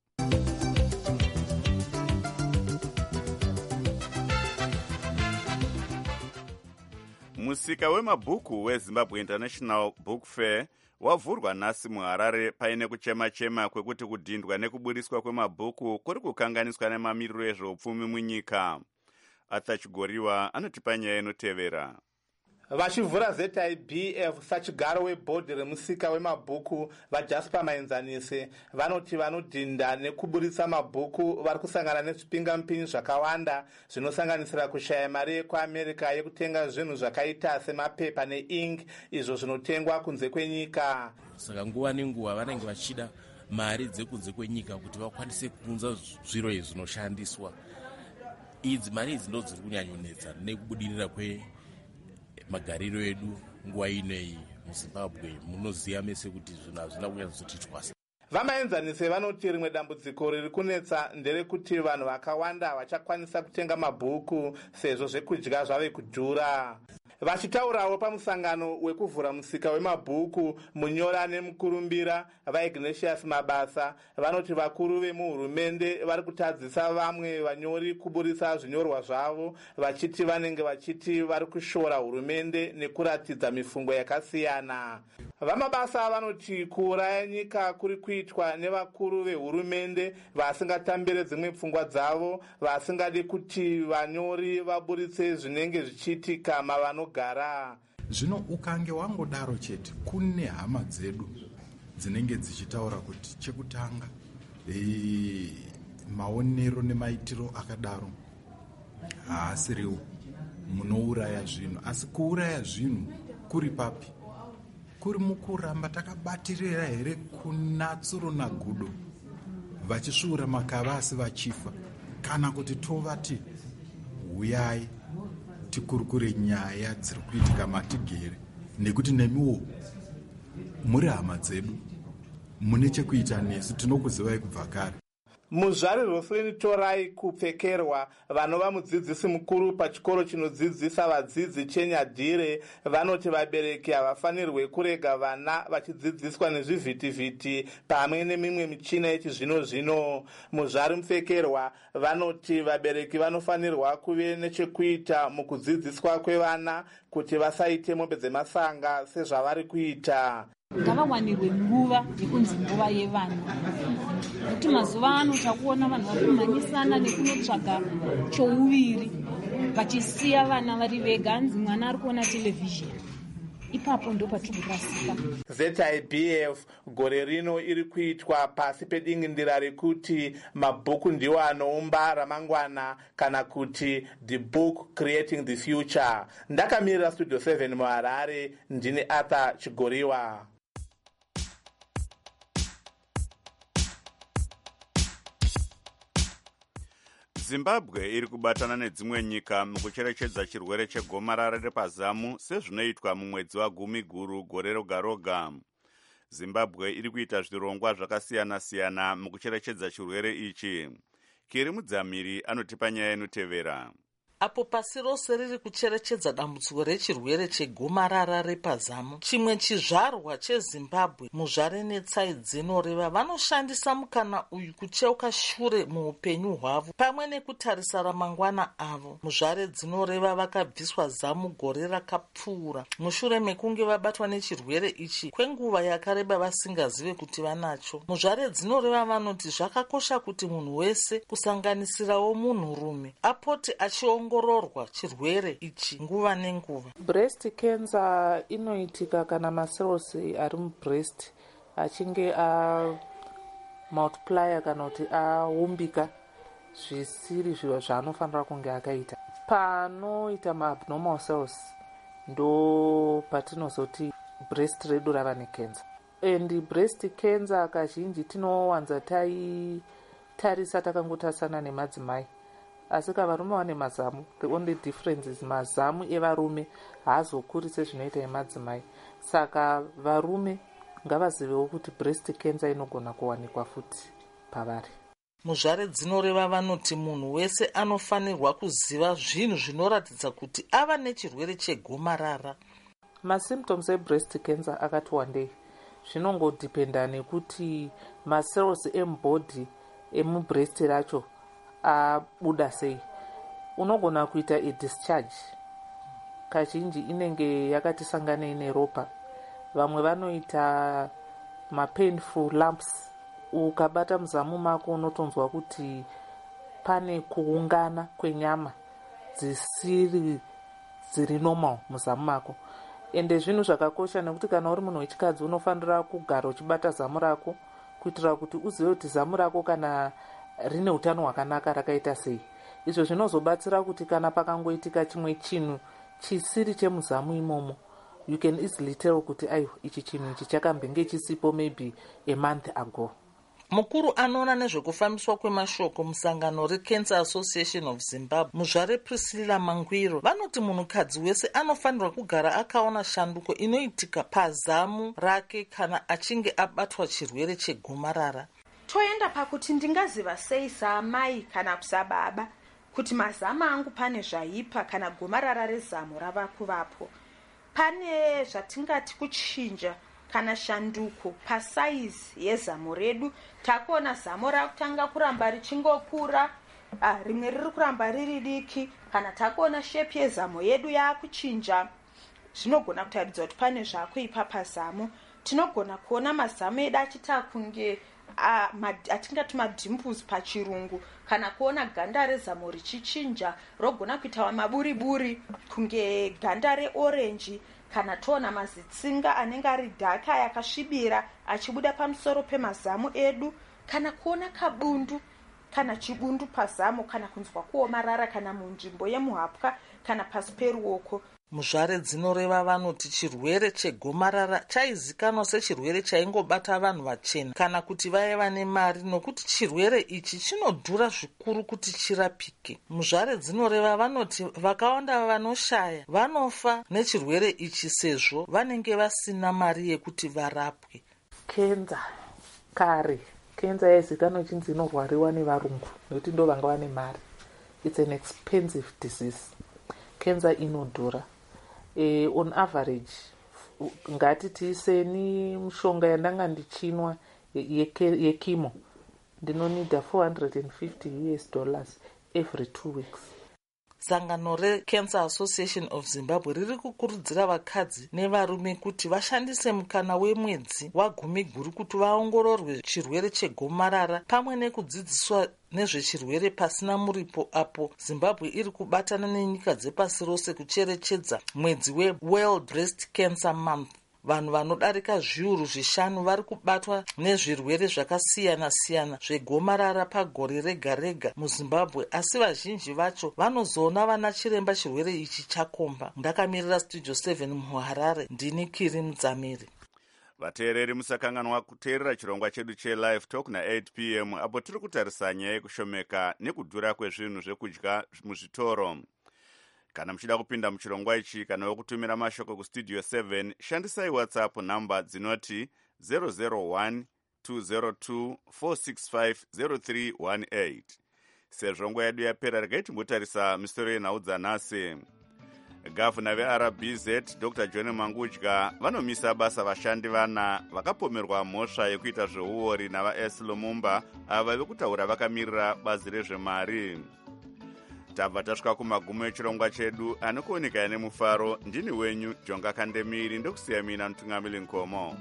Musika wemabhuku weZimbabwe International Book Fair wavhurwa nhasi muHarare paine kuchema-chema kwekuti kudhindwa nekuburiswa kwemabhuku kuri kukanganiswa nemamiriro ezveupfumi munyika. Arthur Chigoriwa anotipa nyaya inotevera. Vachivhura ZIBF sachigaro webhodhi remusika wemabhuku vaJasper Maenzanise vanoti vanodhinda nekuburitsa mabhuku vari kusangana nezvipingamupinyi zvakawanda zvinosanganisira kushaya mari yekuAmerica yekutenga zvinhu zvakaita semapepa neink izvo zvinotengwa kunze kwenyika. Saka nguva nenguva vanenge vachida mari dzekunze kwenyika kuti vakwanise kuunza zviro izvi zvinoshandiswa. Idzi mari idzi ndo dziri kunyanyonetsa nekubudirira magariro edu nguva inei muZimbabwe. Munoziva mese kuti zvinhu hazvina kunyanyozoti twasa. Vamaenzanise vanoti rimwe dambudziko riri kunetsa nderekuti vanhu vakawanda havachakwanisa kutenga mabhuku sezvo zvekudya zvave kudhura. Vachitaurawo pamusangano wekuvhura musika wemabhuku Munyora nemukurumbira vaIgnatius Mabasa vanoti vakuru vemuhurumende vari kutadzisa vamwe vanyori kuburisa zvinyorwa zvavo vachiti vanenge vachiti vari kushora hurumende nekuratidza mifungo yakasiyana. Vamabasa vanoti kuuraya nyika kuri kuitwa nevakuru vehurumende vasingatambire dzimwe pfungwa dzavo, vasingadi kuti vanyori vaburitse zvinenge zvichiitika mavanogara. Zvino ukange wangodaro chete kune hama dzedu dzinenge dzichitaura kuti chekutanga maonero nemaitiro akadaro haasiriwo, munouraya zvinhu. Asi kuuraya zvinhu kuri papi? Kuri mukuramba takabatirira here kuna tsuro nagudo vachisvuura makavasi vachifa, kana kuti tovati uyai tikurukure nyaya dziri kuitika matigere, nekuti nemiwo muri hama dzedu, mune chekuita nesu, tinokuzivai kubva kare. Muzvari Roslyn Torai Kupfekerwa vanova mudzidzisi mukuru pachikoro chinodzidzisa vadzidzi chenyadhire vanoti vabereki havafanirwe kurega vana vachidzidziswa nezvivhitivhiti pamwe nemimwe michina yechizvino-zvino. Muzvari Mupfekerwa vanoti vabereki vanofanirwa kuve nechekuita mukudzidziswa kwevana kuti vasaite mombe dzemasanga sezvavari kuita. Ngavawanirwe nguva yekunzi nguva yevana, kuti mazuva ano takuona vanhu vakumhanyisana nekunotsvaga chouviri vachisiya vana vari vega, anzi mwana ari kuona televhizheni. Ipapo ndo patiri kurasika. ZIBF gore rino iri kuitwa pasi pedingindira rekuti mabhuku ndiwo anoumba ramangwana, kana kuti the book creating the future. Ndakamirira studio 7 muHarare, ndine Arthur Chigoriwa. Zimbabwe iri kubatana nedzimwe nyika mukucherechedza chirwere chegomarara repazamu sezvinoitwa mumwedzi waGumiguru gore roga roga. Zimbabwe iri kuita zvirongwa zvakasiyana-siyana mukucherechedza chirwere ichi. Kiri Mudzamiri anotipa nyaya inotevera. apo pasi rose riri kucherechedza dambudziko rechirwere chegomarara repazamu. Chimwe chizvarwa chezimbabwe, muzvare netsai dzinoreva, vanoshandisa mukana uyu kucheuka shure muupenyu hwavo pamwe nekutarisa ramangwana avo. Muzvare dzinoreva vakabviswa zamu gore rakapfuura mushure mekunge vabatwa nechirwere ichi kwenguva yakareba vasingazive kuti vanacho. Muzvare dzinoreva vanoti zvakakosha kuti munhu wese kusanganisirawo munhurume apote achiongororwa chirwere ichi nguva nenguva. Breast cancer inoitika kana maserosi ari mubreast achinge multiplier kana kuti aumbika zvisiri zviro zvaanofanira kunge akaita. Panoita maabnormal cells ndo patinozoti breast redu rava necancer. And breast cancer kazhinji tinowanza taitarisa takangotasana nemadzimai, asi kavarume vane mazamu. The only difference is mazamu evarume haazokuri sezvinoita emadzimai. Saka varume ngavazivewo kuti breast cancer inogona kuwanikwa futi pavari. Muzvare dzinoreva vanoti munhu wese anofanirwa kuziva zvinhu zvinoratidza kuti ava nechirwere chegomarara. Masymptoms ebreast cancer akati wandei. Zvinongodhipenda nekuti macells emubhodhi emubreast racho abuda sei. Unogona kuita discharge, kazhinji inenge yakati sanganei neropa. Vamwe vanoita mapainful lumps. Ukabata muzamu mako unotonzwa kuti pane kuungana kwenyama dziri normal muzamu mako. Ende zvinhu zvakakosha nekuti kana uri munhu wechikadzi unofanira kugara uchibata zamu rako kuitira kuti uzive kuti zamu rako kana rine utano hwakanaka rakaita sei. Izvo zvinozobatsira kuti kana pakangoitika chimwe chinhu chisiri chemuzamu imomo, you can easily tell kuti aiwa ichi chinhu ichi chakambenge chisipo maybe a month ago. Mukuru anoona nezvekufambiswa kwemashoko musangano reCancer Association of Zimbabwe, muzvare Priscilla Mangwiro, vanoti munhukadzi wese anofanirwa kugara akaona shanduko inoitika pazamu rake kana achinge abatwa chirwere chegomarara. Toenda pakuti ndingaziva sei saamai kana kusababa kuti mazamu angu pane zvaipa kana gomarara rezamu rava kuvapo. Pane zvatingati kuchinja kana shanduko pasaizi yezamu redu. Takuona zamu rakutanga kuramba richingokura, rimwe riri kuramba riri diki, kana takuona shepi yezamu yedu yakuchinja. Zvinogona kutaridza kuti pane zvakuipa pazamu. Tinogona kuona mazamu edu achita kunge atingati madimples pachirungu, kana kuona ganda rezamu richichinja rogona kuita maburiburi kunge ganda reorenji, kana toona mazitsinga anenge ari dhaka yakasvibira achibuda pamusoro pemazamu edu, kana kuona kabundu kana chibundu pazamu, kana kunzwa kuomarara kana munzvimbo yemuhapwa kana pasi peruoko. Muzvare dzinoreva vanoti chirwere chegomarara chaizikanwa sechirwere chaingobata vanhu vachena kana kuti vaiva nemari, nokuti chirwere ichi chinodhura zvikuru kuti chirapike. Muzvare dzinoreva vanoti vakawanda vanoshaya vanofa nechirwere ichi sezvo vanenge vasina mari yekuti varapwe. Cancer yaizikanwa ichinzi inorwariwa nevarungu nokuti ndo vanga vane mari. It's an expensive disease. Cancer inodhura. On average ngati tiiseni mushonga yandanga ndichinwa yekimo ndinonida $450 every 2 weeks. Sangano reCancer Association of Zimbabwe riri kukurudzira vakadzi nevarume kuti vashandise mukana wemwedzi wa10 kuti vaongororwe chirwere chegomarara pamwe nekudzidziswa nezvechirwere pasina muripo, apo Zimbabwe iri kubatana nenyika dzepasi rose kucherechedza mwedzi weWorld Breast Cancer Month. Vanhu vanodarika 5,000 vari kubatwa nezvirwere zvakasiyana-siyana zvegomarara pagore rega-rega muZimbabwe, asi vazhinji vacho vanozoona vana chiremba chirwere ichi chakomba. Ndakamirira Studio 7 muHarare, ndini Kiri Mudzamiri. Vateereri musakanganwa kuteerera chirongwa chedu cheLive Talk na8 p.m. apo tiri kutarisa nyaya yekushomeka nekudhura kwezvinhu zvekudya muzvitoro. Kana muchida kupinda muchirongwa ichi kana wekutumira mashoko kustudio 7, shandisai WhatsApp namba dzinoti 001 202 465 0318. sezvo nguva yedu yapera regai timbotarisa misoro yenhau dzanhasi. Gavhuna veRBZ Dr John Mangudya vanomisa basa vashandi vana vakapomerwa mhosva yekuita zveuori navaS Lumumba ava vave kutaura vakamirira bazi rezvemari. Tabva tasvika kumagumo echirongwa chedu anokuoneka nemufaro. Ndini wenyu Jonga Kandemiri ndokusiya mina Mutungamiri Nkomo.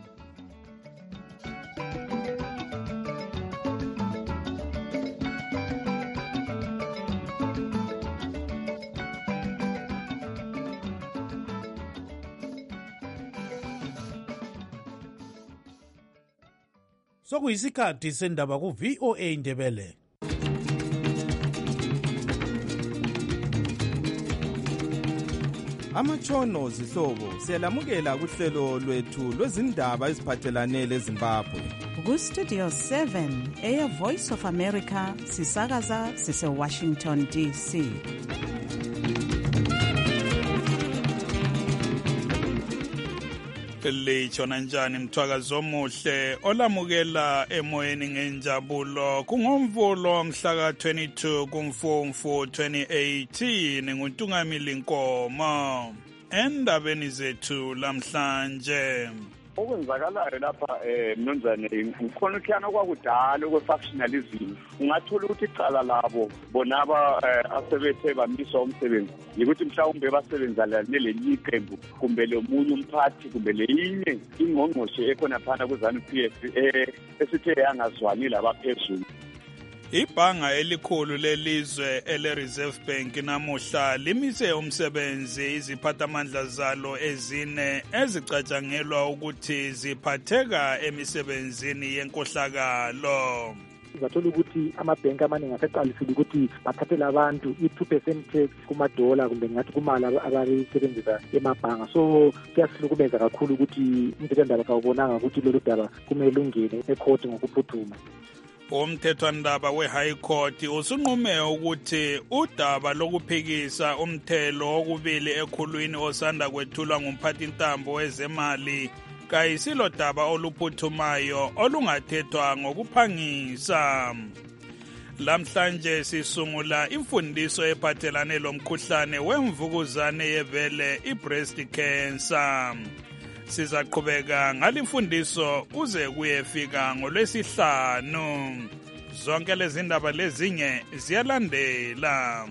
Sokuyisikhathi sendaba ku-VOA Indebele. Amatshono zihlobo siyalamukela kuhlelo lwethu lwezindaba eziphathelane leZimbabwe. Ku-Studio 7 eya-Voice of America sisakaza sise-Washington DC. Litshona njani mthwakazi omuhle olamukela emoyeni ngenjabulo kungomvulo mhla ka-22 kuMfumfu 2018 nguNtungamili Nkomo endabeni zethu lamhlanje. Okwenzakalayo lapha mnumzane ukhonokhyana kwakudala kwe-factionalism ungathola ukuthi icala labo bonaba asebethe bamiswa umsebenzi yikuthi mhlawumbe basebenzelane leli qembu kumbe lomunye umphathi kumbe leyinye ingqongqoshe ekhona phana kuzanu-PF esithe yangazwani labaphezulu. Ibhanga elikhulu lelizwe ele-Reserve Bank namuhla limise umsebenzi iziphathamandla zalo ezine ezicatshangelwa ukuthi ziphatheka emisebenzini yenkohlakalo. Zathola ukuthi amabhenki amaningi aseqalisile ukuthi bathathele abantu i-2% tax kumadola kumbe ngathi kumali abalisebenzisa emabhanga. So kuyasihlukumeza kakhulu ukuthi umthethwandaba kawubonanga ukuthi lolu daba kumele lungene ekhoti ngokuphuthuma. Umthethwandaba we-High Court usunqume ukuthi udaba lokuphikisa umthelo wokubili ekhulwini osanda kwethulwa ngumphathintambo wezemali kayisilo daba oluphuthumayo olungathethwa ngokuphangisa. Lamhlanje sisungula imfundiso ephathelane lomkhuhlane wemvukuzane yebele i-breast cancer. Sizaqhubeka ngalimfundiso uze kuyefika ngoLwesihlanu. Zonke lezi ndaba lezinye ziyalandela.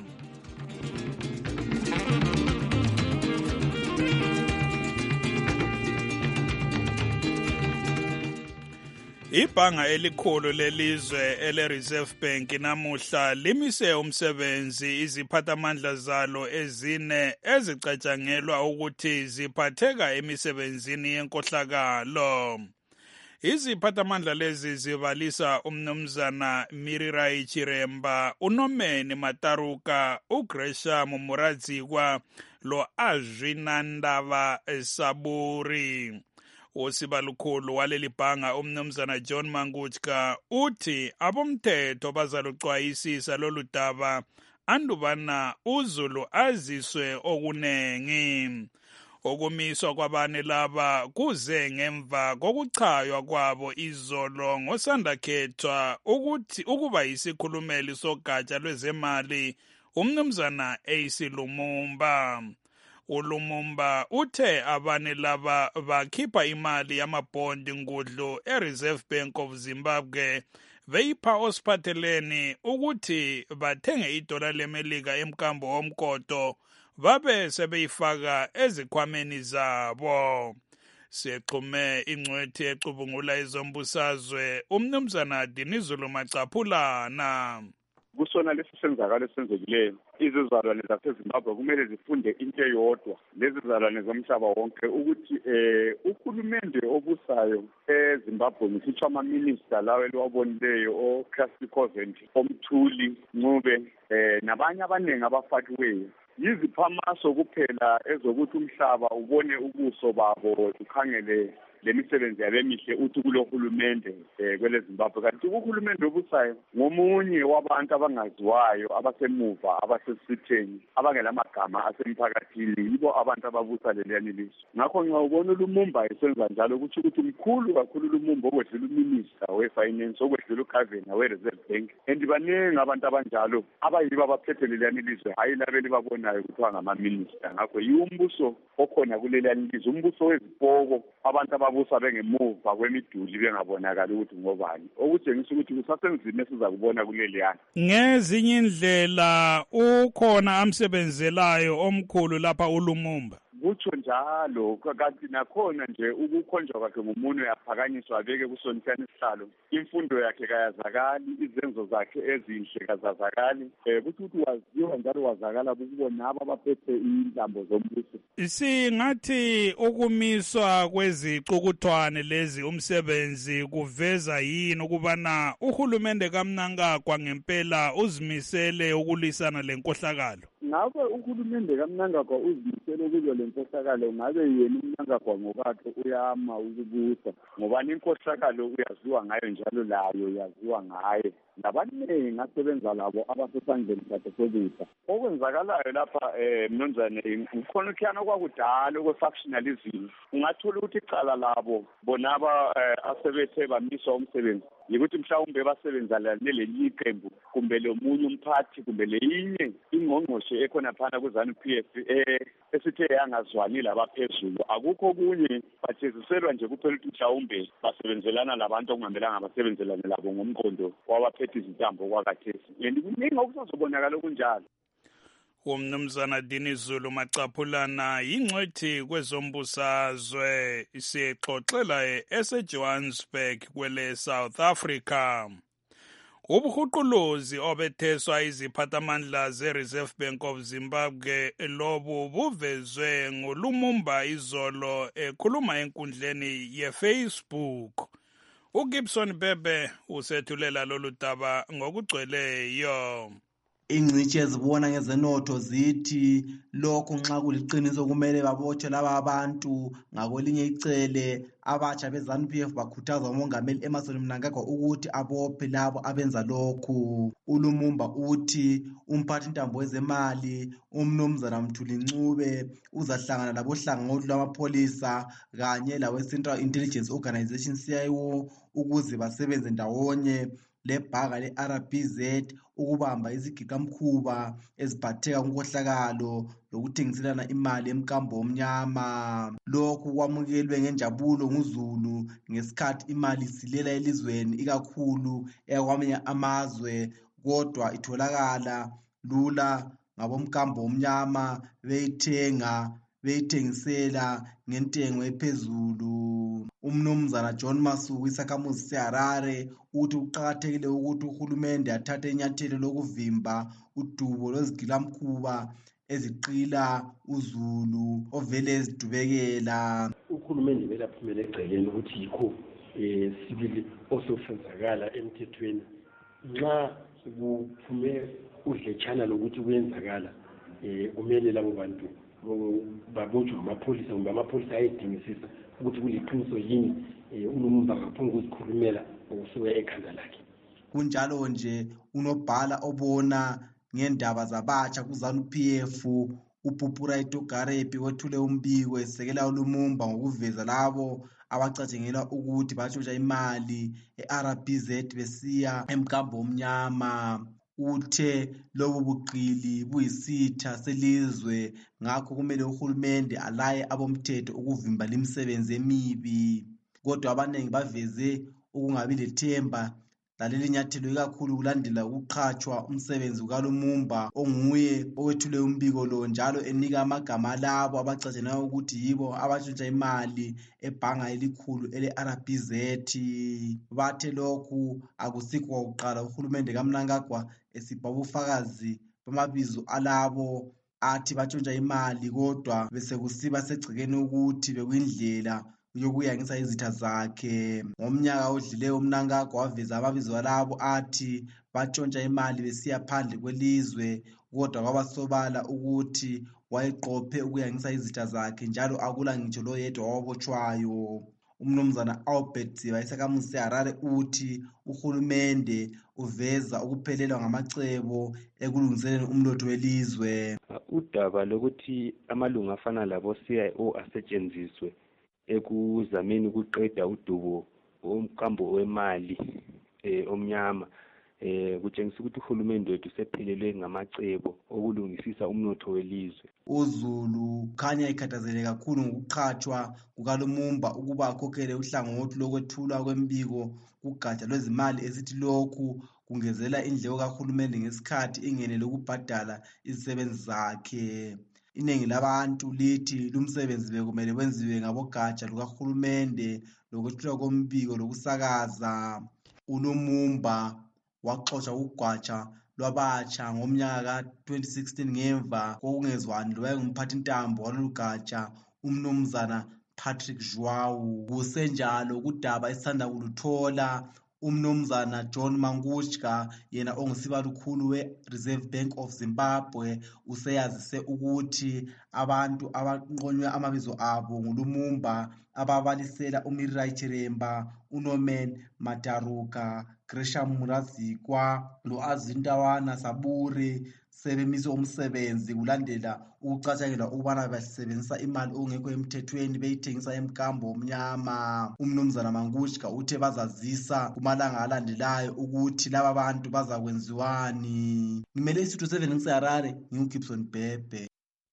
Ibhanga elikhulu lelizwe ele-Reserve Bank namuhla limise umsebenzi iziphathamandla zalo ezine ezicatshangelwa ukuthi ziphatheka emisebenzini yenkohlakalo. Iziphathamandla lezi zibalisa umnumzana Mirirai Chiremba, uNomeni Mataruka, uGresham Muradzikwa lo Azvinandava Saburi. Osibalukhulu waleli bhanga umnumzana John Mangudya uthi abomthetho bazalucwayisisa lolu daba andubana uZulu aziswe okunengi. Okumiswa kwabane laba kuze ngemva kokuchaywa kwabo izolo ngosandakhethwa ukuthi ukuba yisikhulumeli sogatsha lwezemali umnumzana AC Lumumba. uLumumba uthe abane laba bakhipha imali yamabhondi ngudlu eReserve Bank of Zimbabwe beyipha osiphatheleni ukuthi bathenge idola lemelika emkambo womkoto babe sebeyifaka ezikhwameni zabo. Sexhume ingcwethi ecubungula izombusazwe umnumzana Dinizulu Macaphulana. Kusona lesi senzakalo esenzekileyo izizalwane zaseZimbabwe kumele zifunde into eyodwa lezizalwane zomhlaba wonke ukuthi uhulumende obusayo eZimbabwe ngisitsho ama-minister lawo eliwabonileyo oCrusty Covent, oMthuli Ncube nabanye abaningi abafakiweyo yiziphamaso kuphela ezokuthi umhlaba ubone ubuso babo ukhangele le misebenzi yabe mihle uthi kulo hulumende kwele Zimbabwe. Kanti uhulumende obusayo ngomunye wabantu abangaziwayo abasemuva abasesitheni abangelamagama asemphakathini, yibo abantu ababusa leliyani lizwe. Ngakho ngiyawubona uLumumba esenza njalo ukuthi mkhulu kakhulu uLumumba okwedlula uminister we-finance, okwedlula ugovernor we-Reserve Bank, and baningi abantu abanjalo abayibo abaphethe leliyani lizwe, hayi labo libabonayo kuthiwa ngamaminister. Ngakho yiwo umbuso okhona kuleliyani lizwe, umbuso wezipoko, abantu ababusa bengemuva kwemiduli bengabonakali ukuthi ngobani, okutshengisa ukuthi kusasenzima esiza kubona kuleliyani. Ngezinye indlela ukhona amsebenzelayo omkhulu lapha uLumumba. Kutsho njalo, kanti nakhona nje ukukhonjwa kwakhe ngomunwe yaphakanyiswa abeke kusonitshana isihlalo, imfundo yakhe kayazakali, izenzo zakhe ezinhle kazazakali, kuthi waziwa njalo wazakala kubona aba abaphethe intambo zombuso. Singathi ukumiswa kwezicukuthwane lezi umsebenzi kuveza yini ukubana uhulumende kaMnangagwa ngempela uzimisele ukulwisana lenkohlakalo? Ngabe uhulumende kaMnangagwa uzimisele ukulwa lenkohlakalo, ngabe yena uMnangagwa ngokwakhe uyama ukubusa, ngoba inkohlakalo uyaziwa ngayo njalo layo yaziwa ngaye, nabaningi asebenza labo abasesandleni sakhe sokusa. Okwenzakalayo lapha Mnumzane, ukhona ukhiyana kwakudala kwe-factionalism. Ungathola ukuthi icala labo bonaba asebethe bamiswa umsebenzi yikuthi mhlawumbe basebenzana nelelinye iqembu kumbe lomunye umphathi kumbe leyinye ingqongqoshe ekhona phana kuZANU-PF esithe yangazwani labaphezulu. Akukho kunye, batheziselwa nje kuphela ukuthi mhlawumbe basebenzelana labantu okungamelanga basebenzelane labo ngomqondo wabaphethe izintambo kwakathesi. Kuningi okusazobonakala okunjalo. Umnumzana Dini Zulu Macaphulana yingcwethi kwezombusazwe, sixoxela eseJohannesburg kwele South Africa. Ubuhuquluzi obetheswa iziphathamandla ze-Reserve Bank of Zimbabwe lobu buvezwe nguLumumba izolo ekhuluma enkundleni ye-Facebook. uGibson Bebe usethulela lolu daba ngokugcweleyo. Ingcitshi ezibona ngezenotho zithi lokhu nxa kuliqiniso kumele babotshwe laba abantu. Ngakwelinye icele abatsha beZANU-PF bakhuthaza umongameli Emmerson Mnangagwa ukuthi abophe labo abenza lokhu. uLumumba uthi umphathi ntambo wezemali uMnumzana Mthuli Ncube uzahlangana labohlangothi lwamapholisa kanye lawe-Central Intelligence Organization CIO ukuze basebenze ndawonye lebhanga le-RBZ ukubamba izigigamkhuba eziphatheka kunkohlakalo lokuthengiselana imali emkambo omnyama. Lokhu kwamukelwe ngenjabulo nguZulu ngesikhathi imali silela elizweni ikakhulu ekwamanye amazwe, kodwa itholakala lula ngabomkambo omnyama beyithengisela ngentengo ephezulu. uMnumzana John Masuku isakhamuzi seHarare uthi kuqakathekile ukuthi uhulumende athathe inyathelo lokuvimba udubo lwezigilamkhuba eziqila uZulu ovele ezidubekela. Uhulumende vele aphumele egcekeni ukuthi yikho sibili osofenzakala emthethweni. Nxa kuphume udletshana lokuthi kuyenzakala, kumele labo bantu babotshwe amapholisa kumbe amapholisa ayedingisisa ukuthi kuliqiniso yini uLumumba ngaphuma ukuzikhulumela okusuka ekhanda lakhe. Kunjalo nje unobhala obona ngendaba zabatsha kuZANU-PF uPupuraito Garepi wethule umbiko esekela uLumumba ngokuveza labo abacatshengelwa ukuthi batshontsha imali e-RBZ besiya emkambo omnyama. Uthe lobu buqili buyisitha selizwe, ngakho kumele uhulumende alaye abomthetho ukuvimba limsebenzi emibi. Kodwa abanengi baveze ukungabi lethemba laleli nyathelo ikakhulu kulandela ukuqhatshwa umsebenzi kukaLumumba onguye owethule umbiko lo, njalo enika amagama alabo abacatshenayo ukuthi yibo abatshontsha imali ebhanga elikhulu ele-RBZ. Bathe lokhu akusikho kwakuqala uhulumende kaMnangagwa esipha ubufakazi bamabizo alabo athi batshontsha imali, kodwa besekusiba segcekeni ukuthi bekuyindlela yokuyangisa izitha zakhe. Ngomnyaka odlileyo uMnangagwa waveza amabizo alabo athi batshontsha imali besiya phandle kwelizwe, kodwa kwabasobala ukuthi wayeqophe ukuyangisa izitha zakhe, njalo akula ngitsho lo yedwa wabotshwayo. umnumzana Albert Ziba isakhamuzi seHarare uthi uhulumende uveza ukuphelelwa ngamacebo ekulungiseleni umnotho welizwe. Udaba lokuthi amalungu afana labo CIO asetshenziswe ekuzameni ukuqeda udubo womkambo wemali omnyama kutshengisa ukuthi uhulumende wethu sephelelwe ngamacebo okulungisisa umnotho welizwe. UZulu khanya ikhathazele kakhulu ngokuqhatshwa kukaLumumba ukuba akhokhele uhlangothi lokwethulwa kwembiko kugatsha lwezimali esithi lokhu kungezela indleko kahulumende ngesikhathi ingenele ukubhadala izisebenzi zakhe. Iningi labantu lithi lumsebenzi bekumele wenziwe ngabogatsha lukahulumende lokwethulwa kombiko lokusakaza. uLumumba waxoxa ugwatsha lwabatsha ngomnyaka ka-2016 ngemva kokungezwani lowayengumphathintambo walolugatsha umnumzana Patrick Zhuwao. Kusenjalo kudaba esithanda kuluthola umnumzana John Mangudya yena ongusibalukhulu we-Reserve Bank of Zimbabwe useyazise ukuthi abantu abanqonywe amabizo abo nguLumumba ababalisela uMirai Chiremba, uNorman Mataruka, Gresham Murazikwa lo-Azintawana Saburi sebemiswe umsebenzi kulandela ukucatshangelwa ukubana basebenzisa imali okungekho emthethweni beyithengisa emkambo omnyama. Umnumzana Mangudya uthe bazazisa kumalanga alandelayo ukuthi laba bantu bazakwenziwani. Ngimele isitho 7 ngiseHarare, nginguGibson Bhebhe.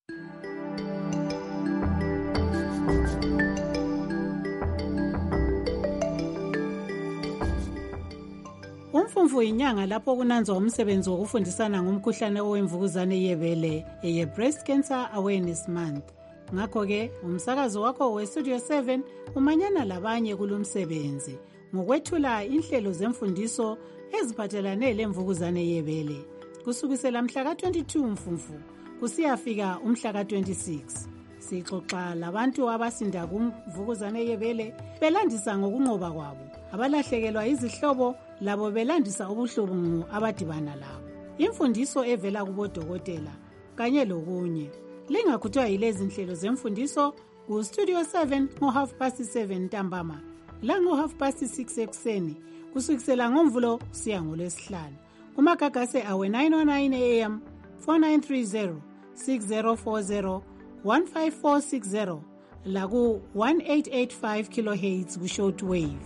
Umfumfu inyanga lapho kunanzwa umsebenzi wokufundisana ngomkhuhlane owemvukuzane yebele eye-Breast Cancer Awareness Month. Ngakho-ke umsakazo wakho we-Studio 7 umanyana labanye kulumsebenzi ngokwethula inhlelo zemfundiso eziphathelane lemvukuzane yebele kusukisela mhla ka-22 Mfumfu kusiyafika umhla ka-26. Sixoxa labantu abasinda kumvukuzane yebele belandisa ngokunqoba kwabo, abalahlekelwa izihlobo labo belandisa ubuhlungu abadibana labo, imfundiso evela kubodokotela kanye lokunye. Lingakhuthwa yilezi nhlelo zemfundiso ku-Studio 7 ngo-7:30 ntambama lango-6:30 ekuseni kusukisela ngoMvulo kusiya ngoLwesihlanu. Kumagagase awe 909 AM 4930 6040 15460 laku 1885 kHz ku-short wave.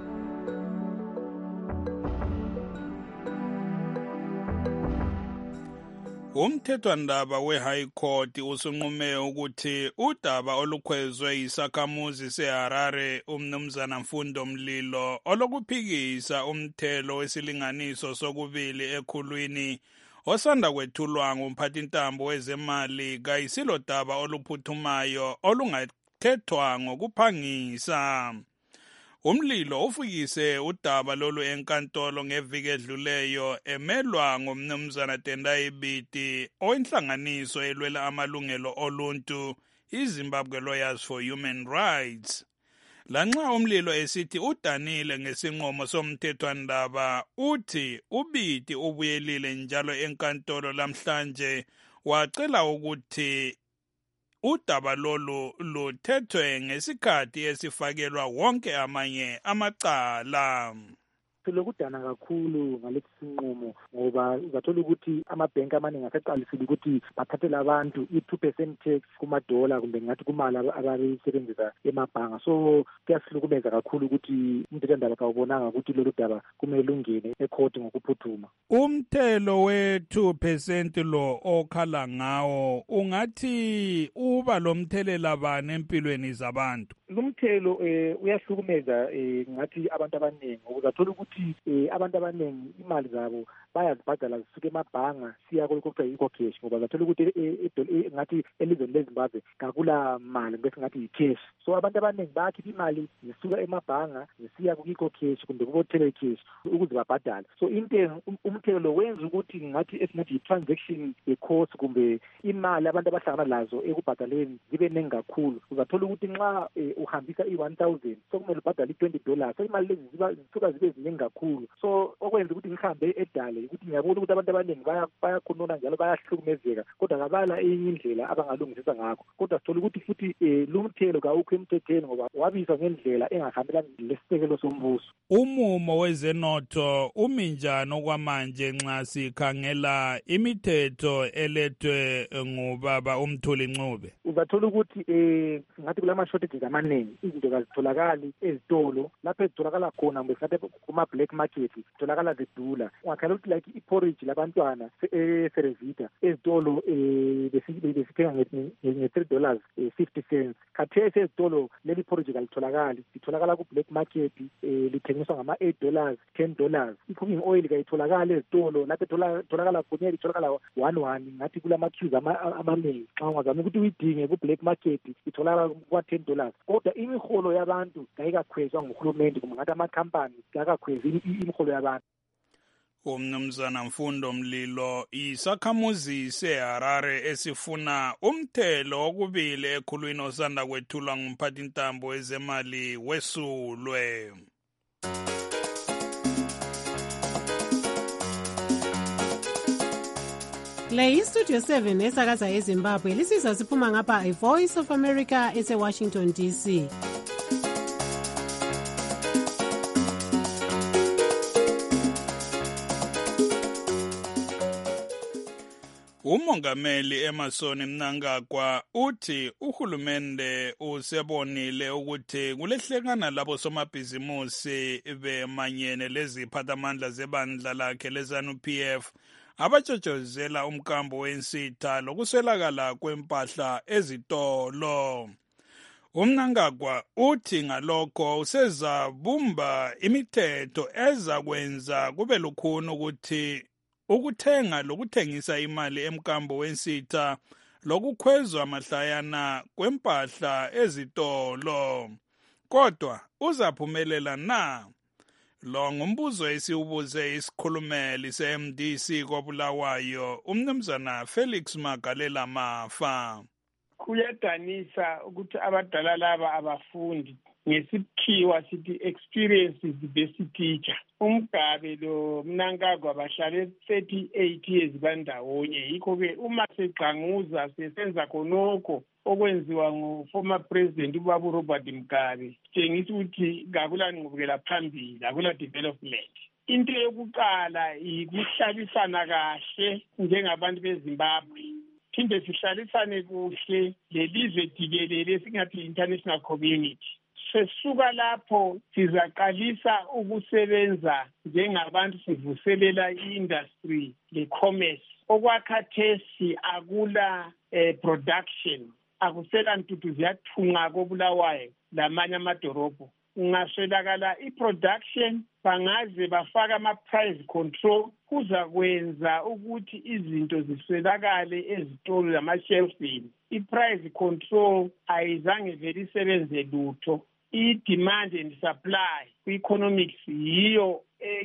Umthethwandaba we-High Court usunqume ukuthi udaba olukhwezwe yisakhamuzi seHarare umnumzana Mfundo Mlilo olokuphikisa umthelo wesilinganiso sokubili ekhulwini osanda kwethulwa ngumphathintambo wezemali kayisilo daba oluphuthumayo olungathethwa ngokuphangisa. Umlilo ufikise udaba lolu enkantolo ngeviki edluleyo emelwa ngumnumzana Tendai Biti oyinhlanganiso elwela amalungelo oluntu iZimbabwe Lawyers for Human Rights. Lanxa umlilo esithi udanile ngesinqumo somthethwandaba, uthi uBiti ubuyelile njalo enkantolo lamhlanje wacela ukuthi udaba lolu luthethwe ngesikhathi esifakelwa wonke amanye amacala. Lokudana kakhulu ngalesi sinqumo ngoba uzathola ukuthi amabhenki amaningi aseqalisile ukuthi bathathele abantu i-2% tax kumadola kumbe ngathi kumali abalisebenzisa emabhanga. So kuyasihlukumeza kakhulu ukuthi umthethwandaba kawubonanga ukuthi lolu daba kumele lungene ekhoti ngokuphuthuma. Umthelo we-2% lo okhala ngawo ungathi uba lomthelela bani empilweni zabantu? Lumthelo uyahlukumeza ngathi abantu abaningi uzathola ukuthi abantu abaningi imali zabo bayazibhadala zisuke emabhanga siya kolokuthiwa yi-cash ngoba zathola ukuthi ngathi elizweni leZimbabwe kakula mali bese ngathi yi-cash. So abantu abaningi bayakhipha imali zisuka emabhanga zisiya ku-cash kumbe kubo-tele cash ukuze babhadale. So umthelo lo wenza ukuthi ngathi esingathi yi-transaction cost kumbe imali abantu abahlangana lazo ekubhadaleni zibe ningi kakhulu. Uzathola ukuthi nxa uhambisa i-1,000 sokumele ubhadale $20. So imali lezi zisuka zibe ziningi kakhulu. So okwenza ukuthi ngihambe edale ukuthi ngiyabona ukuthi abantu abaningi bayakhonona njalo bayahlukumezeka kodwa kabala enye indlela abangalungisisa ngakho kodwa sithola ukuthi futhi lo mthelo kawukho emthethweni ngoba wabizwa ngendlela engahambelani lesisekelo sombuso. Umumo wezenotho umi njani okwamanje nxa sikhangela imithetho elethwe ngubaba uMthuli Ncube? Uzathola ukuthi ngathi kulama shortages amaningi izinto kazitholakali ezitolo lapho ezitholakala khona mbesathi kuma black market zitholakala zidula. Ungakhala ukuthi like iporridge labantwana eSerevita ezitolo besithenga nge$3 50 khathesi ezitolo leli porridge kalitholakali litholakala ku black market lithengiswa ngama $8 $10. I-cooking oil kayitholakala ezitolo lapho etholakala khona litholakala 1 ngathi kulama queues amaningi xa ungazama ukuthi uyidinge ku black market itholakala kwa $10 kodwa imiholo yabantu kayikakhwezwa nguhulumeni kuma ngathi amakhampani kakakhwezi imiholo yabantu. Umnumzana Mfundo Mlilo, isakhamuzi seHarare esifuna umthelo okubili ekhulwini osanda kwethulwa ngumphathintambo wezemali wesulwe. Le iStudio 7 esakaza eZimbabwe lisizwa siphuma ngapha iVoice of America eseWashington DC. Umongameli Emmerson Mnangagwa uthi uhulumende usebonile ukuthi kulehlekana labo somabhizimusi bemanyene leziphathamandla zebandla lakhe leZANU-PF abatshotshozela umkambo wensitha lokuswelakala kwempahla ezitolo. Umnangagwa uthi ngalokho usezabumba imithetho ezakwenza kube lukhuni ukuthi ukuthenga lokuthengisa imali emkambo wensitha lokukhwezwa mahlayana kwempahla ezitolo. Kodwa uzaphumelela na? Lo ngumbuzo esiwubuze isikhulumeli se-MDC koBulawayo umnumzana Felix Magalela Mafa. Kuyadanisa ukuthi abadala laba abafundi ngesikhiwa sithi experience is the best teacher. Umgabe lo Mnangagwa bahlale 38 years bandawonye yikho-ke uma seqhanguza sesenza khonokho okwenziwa ngu-former president ubaba Robert Mugabe tshengisa ukuthi kakulanqubekela phambili akula development. Into yokuqala yikuhlalisana kahle njengabantu beZimbabwe phinde sihlalisane kuhle lelizwe jikelele singathi international community. Sesuka lapho sizaqalisa ukusebenza njengabantu sivuselela i-industry le-commerce. Okwakhathesi akula production akusela ntuthu ziyathunqa koBulawayo lamanye amadorobho. Ungaswelakala i-production bangaze bafaka ama-price control kuzakwenza ukuthi izinto ziswelakale ezitolo lamashelfini. I-price control ayizange vele isebenze lutho. I-demand and supply ku-economics yiyo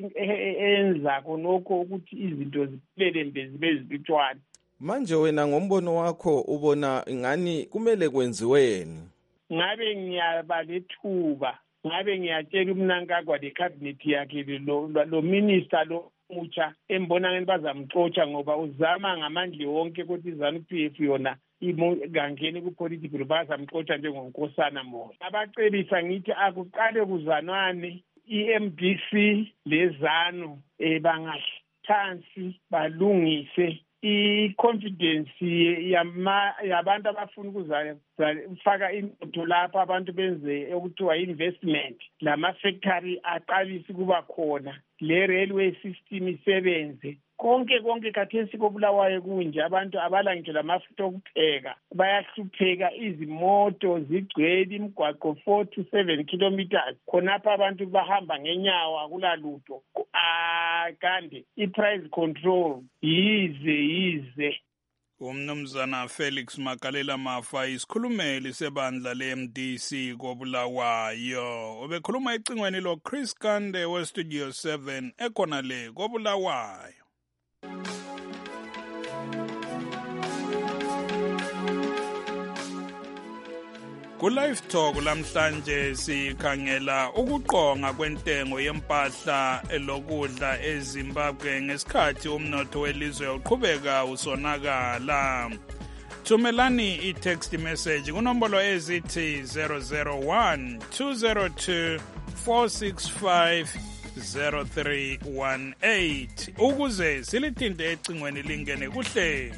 enza khonokho ukuthi izinto ziphelele zibe zibitshwane. Manje wena ngombono wakho ubona ingani kumele kwenziweni? Ngabe ngiyaba lethuba, ngabe ngiyatshela uMnangagwa le-cabinet yakhe lo minister lo mutsha embona ngeni bazamxotsha ngoba uzama ngamandla wonke ukuthi iZANU-PF yona kangeni kupolitiki bazamxotsha njengonkosana moya. Abacebisa ngithi akuqale kuzanwane i-MDC leZANU bangahlansi balungise i-confidence yabantu abafuna ukuzafaka intuthu lapho abantu benze okuthiwa investment lama-factory aqalisi kuba khona le-railway system isebenze. Konke khathesi koBulawayo kunje abantu abala ngitsho lamafutha okupheka bayahlupheka izimoto zigcwele imigwaqo 4 to 7 kilometers khonapha abantu bahamba ngenyawo akulalutho. Kanti i-price control yize umnumzana Felix Magalela Mafa isikhulumeli sebandla le-MDC koBulawayo ubekhuluma ecingweni lo Chris Kande weStudio 7 ekhona le koBulawayo. Ku-Live Talk lamhlanje sikhangela ukuqonga kwentengo yempahla lokudla eZimbabwe ngesikhathi umnotho welizwe uqhubeka usonakala. Thumelani i-text message kunombolo ezithi 001 202 465 0318 ukuze silithinte ecingweni lingene kuhlelo.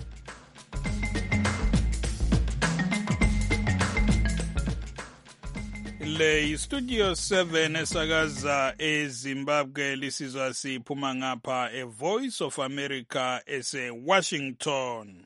Le Studio 7 esakaza eZimbabwe lisizwa siphuma ngapha eVoice of America ese-Washington.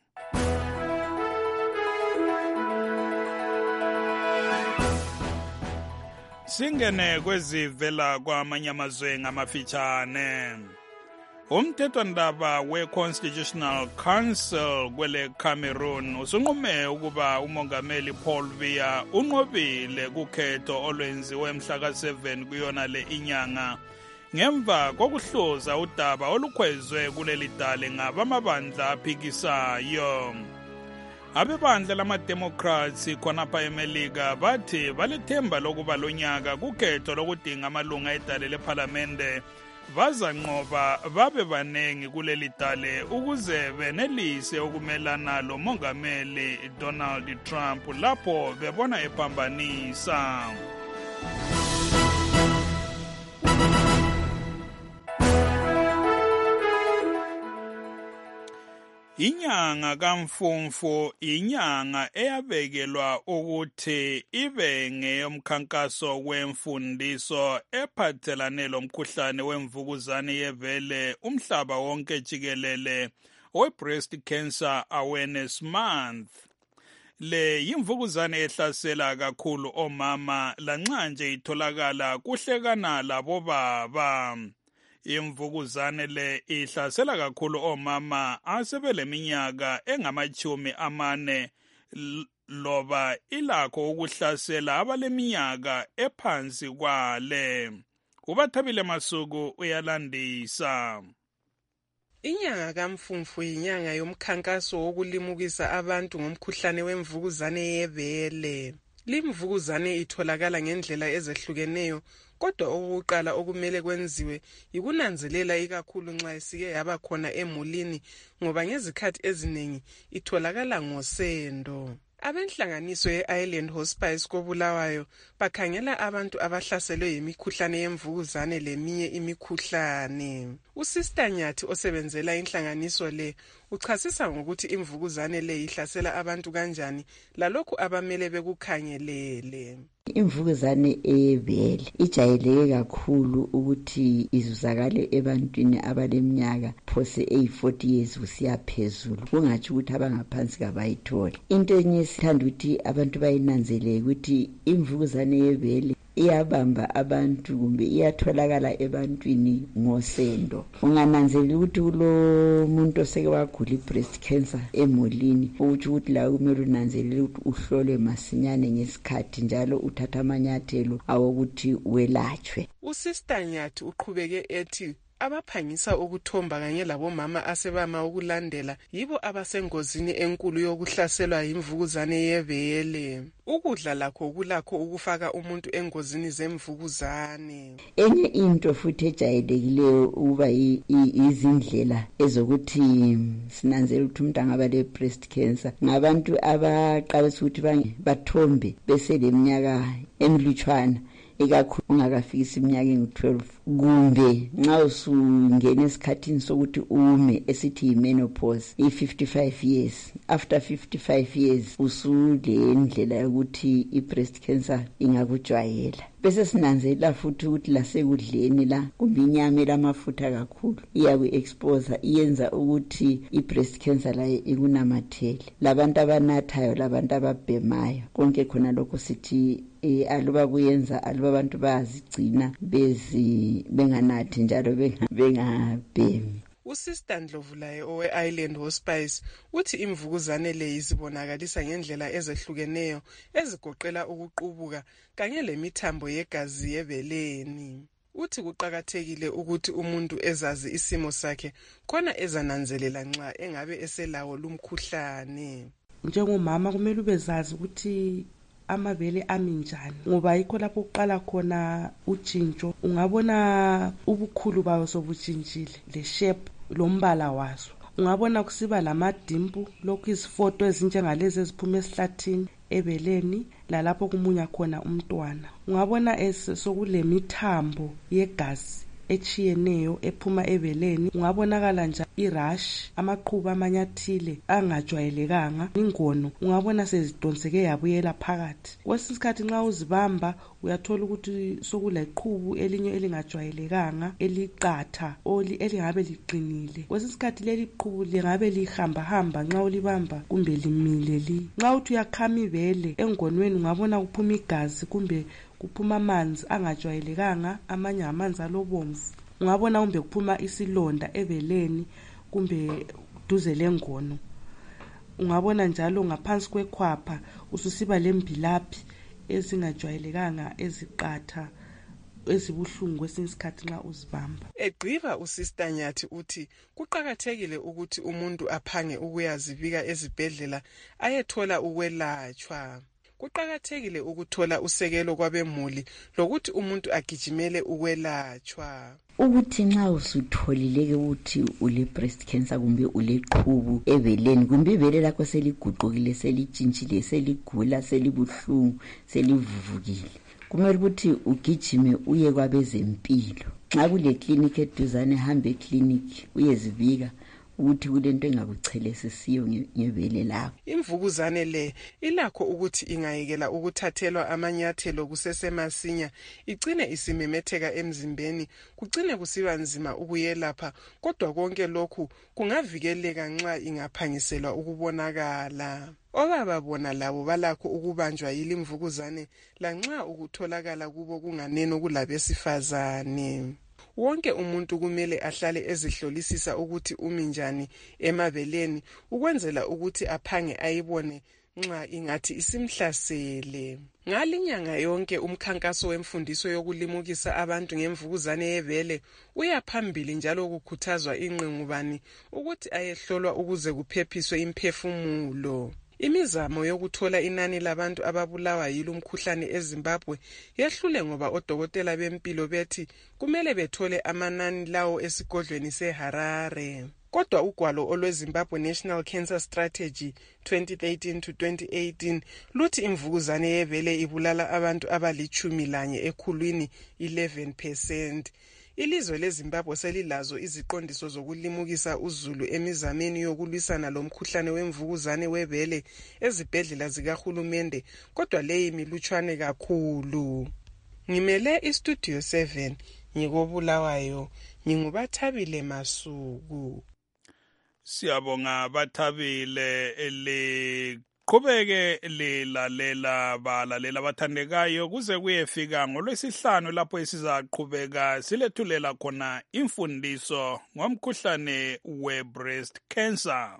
Singene kwezivela kwamanye amazwe ngamafitshane. Umthethwandaba we-Constitutional Council kwele Cameroon usunqume ukuba umongameli Paul Biya unqobile kukhetho olwenziwe mhla ka-7 kuyona le inyanga ngemva kokuhloza udaba olukhwezwe kuleli dale ngabamabandla aphikisayo. Abebandla lama-Democrats khonapha eMelika bathi balethemba lokuba lonyaka kukhetho lokudinga amalunga edale lephalamende bazanqoba babe banengi kuleli dale ukuze benelise ukumelana lo mongameli Donald Trump lapho bebona ephambanisa. Inyanga kaMfumfu inyanga eyabekelwa ukuthi ibe ngeyomkhankaso wemfundiso ephathelane lomkhuhlane wemvukuzane yebele umhlaba wonke jikelele we-Breast Cancer Awareness Month. Le yimvukuzane ehlasela kakhulu omama lanxa nje itholakala kuhlekana labobaba. Imvukuzane le ihlasela kakhulu omama asebeleminyaka engama-40 loba ilakho ukuhlasela abaleminyaka ephansi kwale. UBathabile Masuku uyalandisa. Inyanga kaMfumfu inyanga yomkhankaso wokulimukisa abantu ngomkhuhlane wemvukuzane yebele. Limvukuzane itholakala ngendlela ezehlukeneyo. Kodwa okokuqala okumele kwenziwe yikunanzelela ikakhulu nxa isike yaba khona emulini ngoba ngezikhathi eziningi itholakala ngosendo. Abenhlanganiso ye-Island Hospice koBulawayo bakhangela abantu abahlaselwe yimikhuhlane yemvukuzane leminye imikhuhlane. Usister Nyathi osebenzela inhlanganiso le uchasisa ngokuthi imvukuzane le ihlasela abantu kanjani lalokhu abamele bekukhangelele. Imvukuzane eyebele ijayeleke kakhulu ukuthi izuzakale ebantwini abaleminyaka phose 40 years kusiya phezulu kungathi ukuthi abangaphansi kabayithole. Into enye sithanda ukuthi abantu bayinanzelele ukuthi imvukuzane yebele iyabamba abantu kumbe iyatholakala ebantwini ngosendo. Ungananzelela ukuthi kulo muntu oseke wagula i-breast cancer emulini ukuthi la kumele unanzelele ukuthi uhlolwe masinyane ngesikhathi njalo uthatha amanyathelo awokuthi welatshwe. Usister Nyathi uqhubeke ethi abaphangisa ukuthomba kanye labomama asebama ukulandela yibo abasengozini enkulu yokuhlaselwa yimvukuzane yebele. Ukudla lakho kulakho ukufaka umuntu engozini zemvukuzane. Enye into futhi ejayelekileyo ukuba izindlela ezokuthi sinanzele ukuthi umuntu angaba le-breast cancer ngabantu abaqalisa ukuthi bathombe beseleminyaka emilutshwana ikakhulu ungakafikisi iminyaka engu-12 kumbe nxa usungena esikhathini sokuthi ume esithi yi-menopause i-55 years. After 55 years usule ndlela yokuthi i-breast cancer ingakujwayela. Bese sinanzelela futhi ukuthi lasekudleni la kumbe inyama lamafutha kakhulu iyaku-expose iyenza ukuthi i-breast cancer la ikunamathele. Labantu abanathayo labantu ababhemayo konke khona lokho sithi aluba kuyenza aluba abantu bazigcina benganathi njalo bengabhemi. Usister Ndlovulaye owe-Island Hospice uthi imvukuzane le izibonakalisa ngendlela ezehlukeneyo ezigoqela ukuqubuka kanye lemithambo yegazi yebeleni. Uthi kuqakathekile ukuthi umuntu ezazi isimo sakhe khona ezananzelela nxa engabe eselawo lumkhuhlane. Njengomama kumele ubezazi ukuthi amabele ami njani, ngoba yikho lapho uqala khona utshintsho. Ungabona ubukhulu bawo sobutshintshile, le shape lombala waso. Ungabona kusiba lamadimpu, lokhu izifoto ezinjengalezi eziphuma esihlathini ebeleni lalapho kumunya khona umntwana. Ungabona sokule mithambo yegazi echiyeneyo ephuma ebeleni. Ungabonakala nje irash, amaqhubu amanyathile angajwayelekanga, ingono ungabona sezidonseke yabuyela phakathi. Kwesinye isikhathi nxa uzibamba uyathola ukuthi sokuleqhubu elinye elingajwayelekanga eliqatha elingabe liqinile. Kwesinye isikhathi leli qhubu lingabe lihamba nxa ulibamba kumbe limile nxa uthi uyakhama ibele engonweni ungabona kuphuma igazi kumbe kuphuma amanzi angajwayelekanga, amanye amanzi alobomvu. Ungabona kumbe kuphuma isilonda ebeleni kumbe duze lengono. Ungabona njalo ngaphansi kwekhwapha ususiba lembilaphi ezingajwayelekanga eziqatha ezibuhlungu kwesinye isikhathi nxa uzibamba. Egqiba uSister Nyathi uthi kuqakathekile ukuthi umuntu aphange ukuyazibika ezibhedlela ayethola ukwelatshwa. Kuqakathekile ukuthola usekelo kwabemuli lokuthi umuntu agijimele ukwelatshwa. Ukuthi nxa usutholile ukuthi ule breast cancer kumbe uleqhubu ebeleni kumbe ibele lakho seliguqukile, selitshintshile, seligula, selibuhlungu, selivuvukile, kumele ukuthi ugijime uye kwabezempilo. Nxa kule clinic eduzane hambe clinic uyezibika ukuthi kulento engakuchelesisiyo ngebele lakho. Imvukuzane le ilakho ukuthi ingayekela ukuthathelwa amanyathelo kusesemasinya, igcine isimemetheka emzimbeni, kugcine kusiba nzima ukuyelapha, kodwa konke lokhu kungavikeleka nxa ingaphangiselwa ukubonakala. Obaba bona labo balakho ukubanjwa yile mvukuzane lanxa ukutholakala kubo kunganeno kulabesifazane. Wonke umuntu kumele ahlale ezihlolisisa ukuthi umi njani emabeleni ukwenzela ukuthi aphange ayibone nxa ingathi isimhlasele. Ngalinyanga yonke umkhankaso wemfundiso yokulimukisa abantu ngemvukuzane yebele uyaphambili, njalo kukhuthazwa ingqengubani ukuthi ayehlolwa ukuze kuphephiswe imphefumulo. Imizamo yokuthola inani labantu ababulawa yilo umkhuhlane eZimbabwe yehlule ngoba odokotela bempilo bethi kumele bethole amanani lawo esigodlweni seHarare. Kodwa ugwalo olweZimbabwe National Cancer Strategy 2013 to 2018 luthi imvukuzane yebele ibulala abantu abali11 ekhulwini 11%. Ilizwe leZimbabwe selilazo iziqondiso zokulimukisa uzulu emizameni yokulwisana lomkhuhlane wemvukuzane webele ezibhedlela zikahulumende, kodwa leyi milutshwane kakhulu. Ngimele iStudio 7 ngikobulawayo, nginguBathabile Masuku. Siyabonga Bathabile, qhubeke lilalela balalela bathandekayo kuze kuyefika ngoLwesihlanu lapho sizaqhubeka silethulela khona imfundiso ngomkhuhlane we-breast cancer.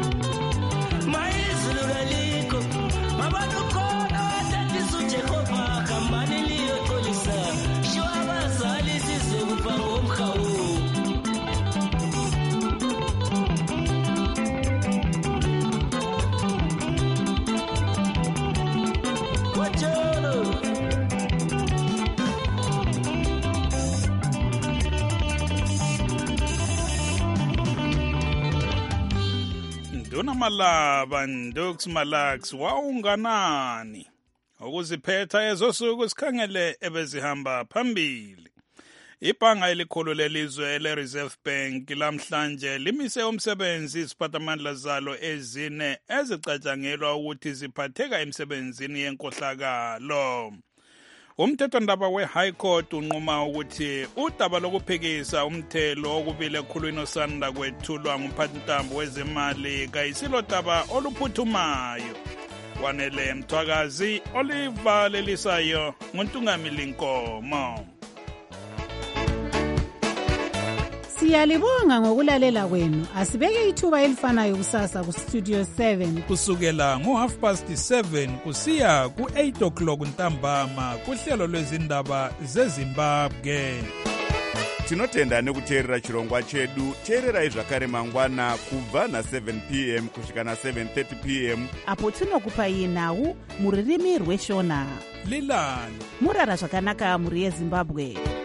Jehovah Dona Malaba Ndux Malax wawunganani ukuziphetha ezosuku sikhangele ebezihamba phambili. Ibhanga elikhulu lelizwe le-Reserve Bank lamhlanje limise umsebenzi iziphathamandla zalo ezine ezicatshangelwa ukuthi ziphatheka emsebenzini yenkohlakalo. Umthethwandaba we-High Court unquma ukuthi udaba lokuphikisa umthelo okubile ekhulwini osanda kwethulwa ngumphathintambo wezemali kayisilo daba oluphuthumayo. Wanele Mthwakazi olivalelisayo nguNtungamili Nkomo. Siyalibonga ngokulalela kwenu. Asibeke ithuba elifanayo kusasa ku Studio 7 kusukela ngo7:30 kusiya ku8 o'clock ntambama kuhlelo lwezindaba zeZimbabwe. Tinotenda nekuteerera chirongwa chedu. Teererai zvakare mangwana kubva na7 p.m. kusvika na7:30 p.m. apo tinokupai nhau muririmi rweshona. Lilani murara zvakanaka muri yeZimbabwe.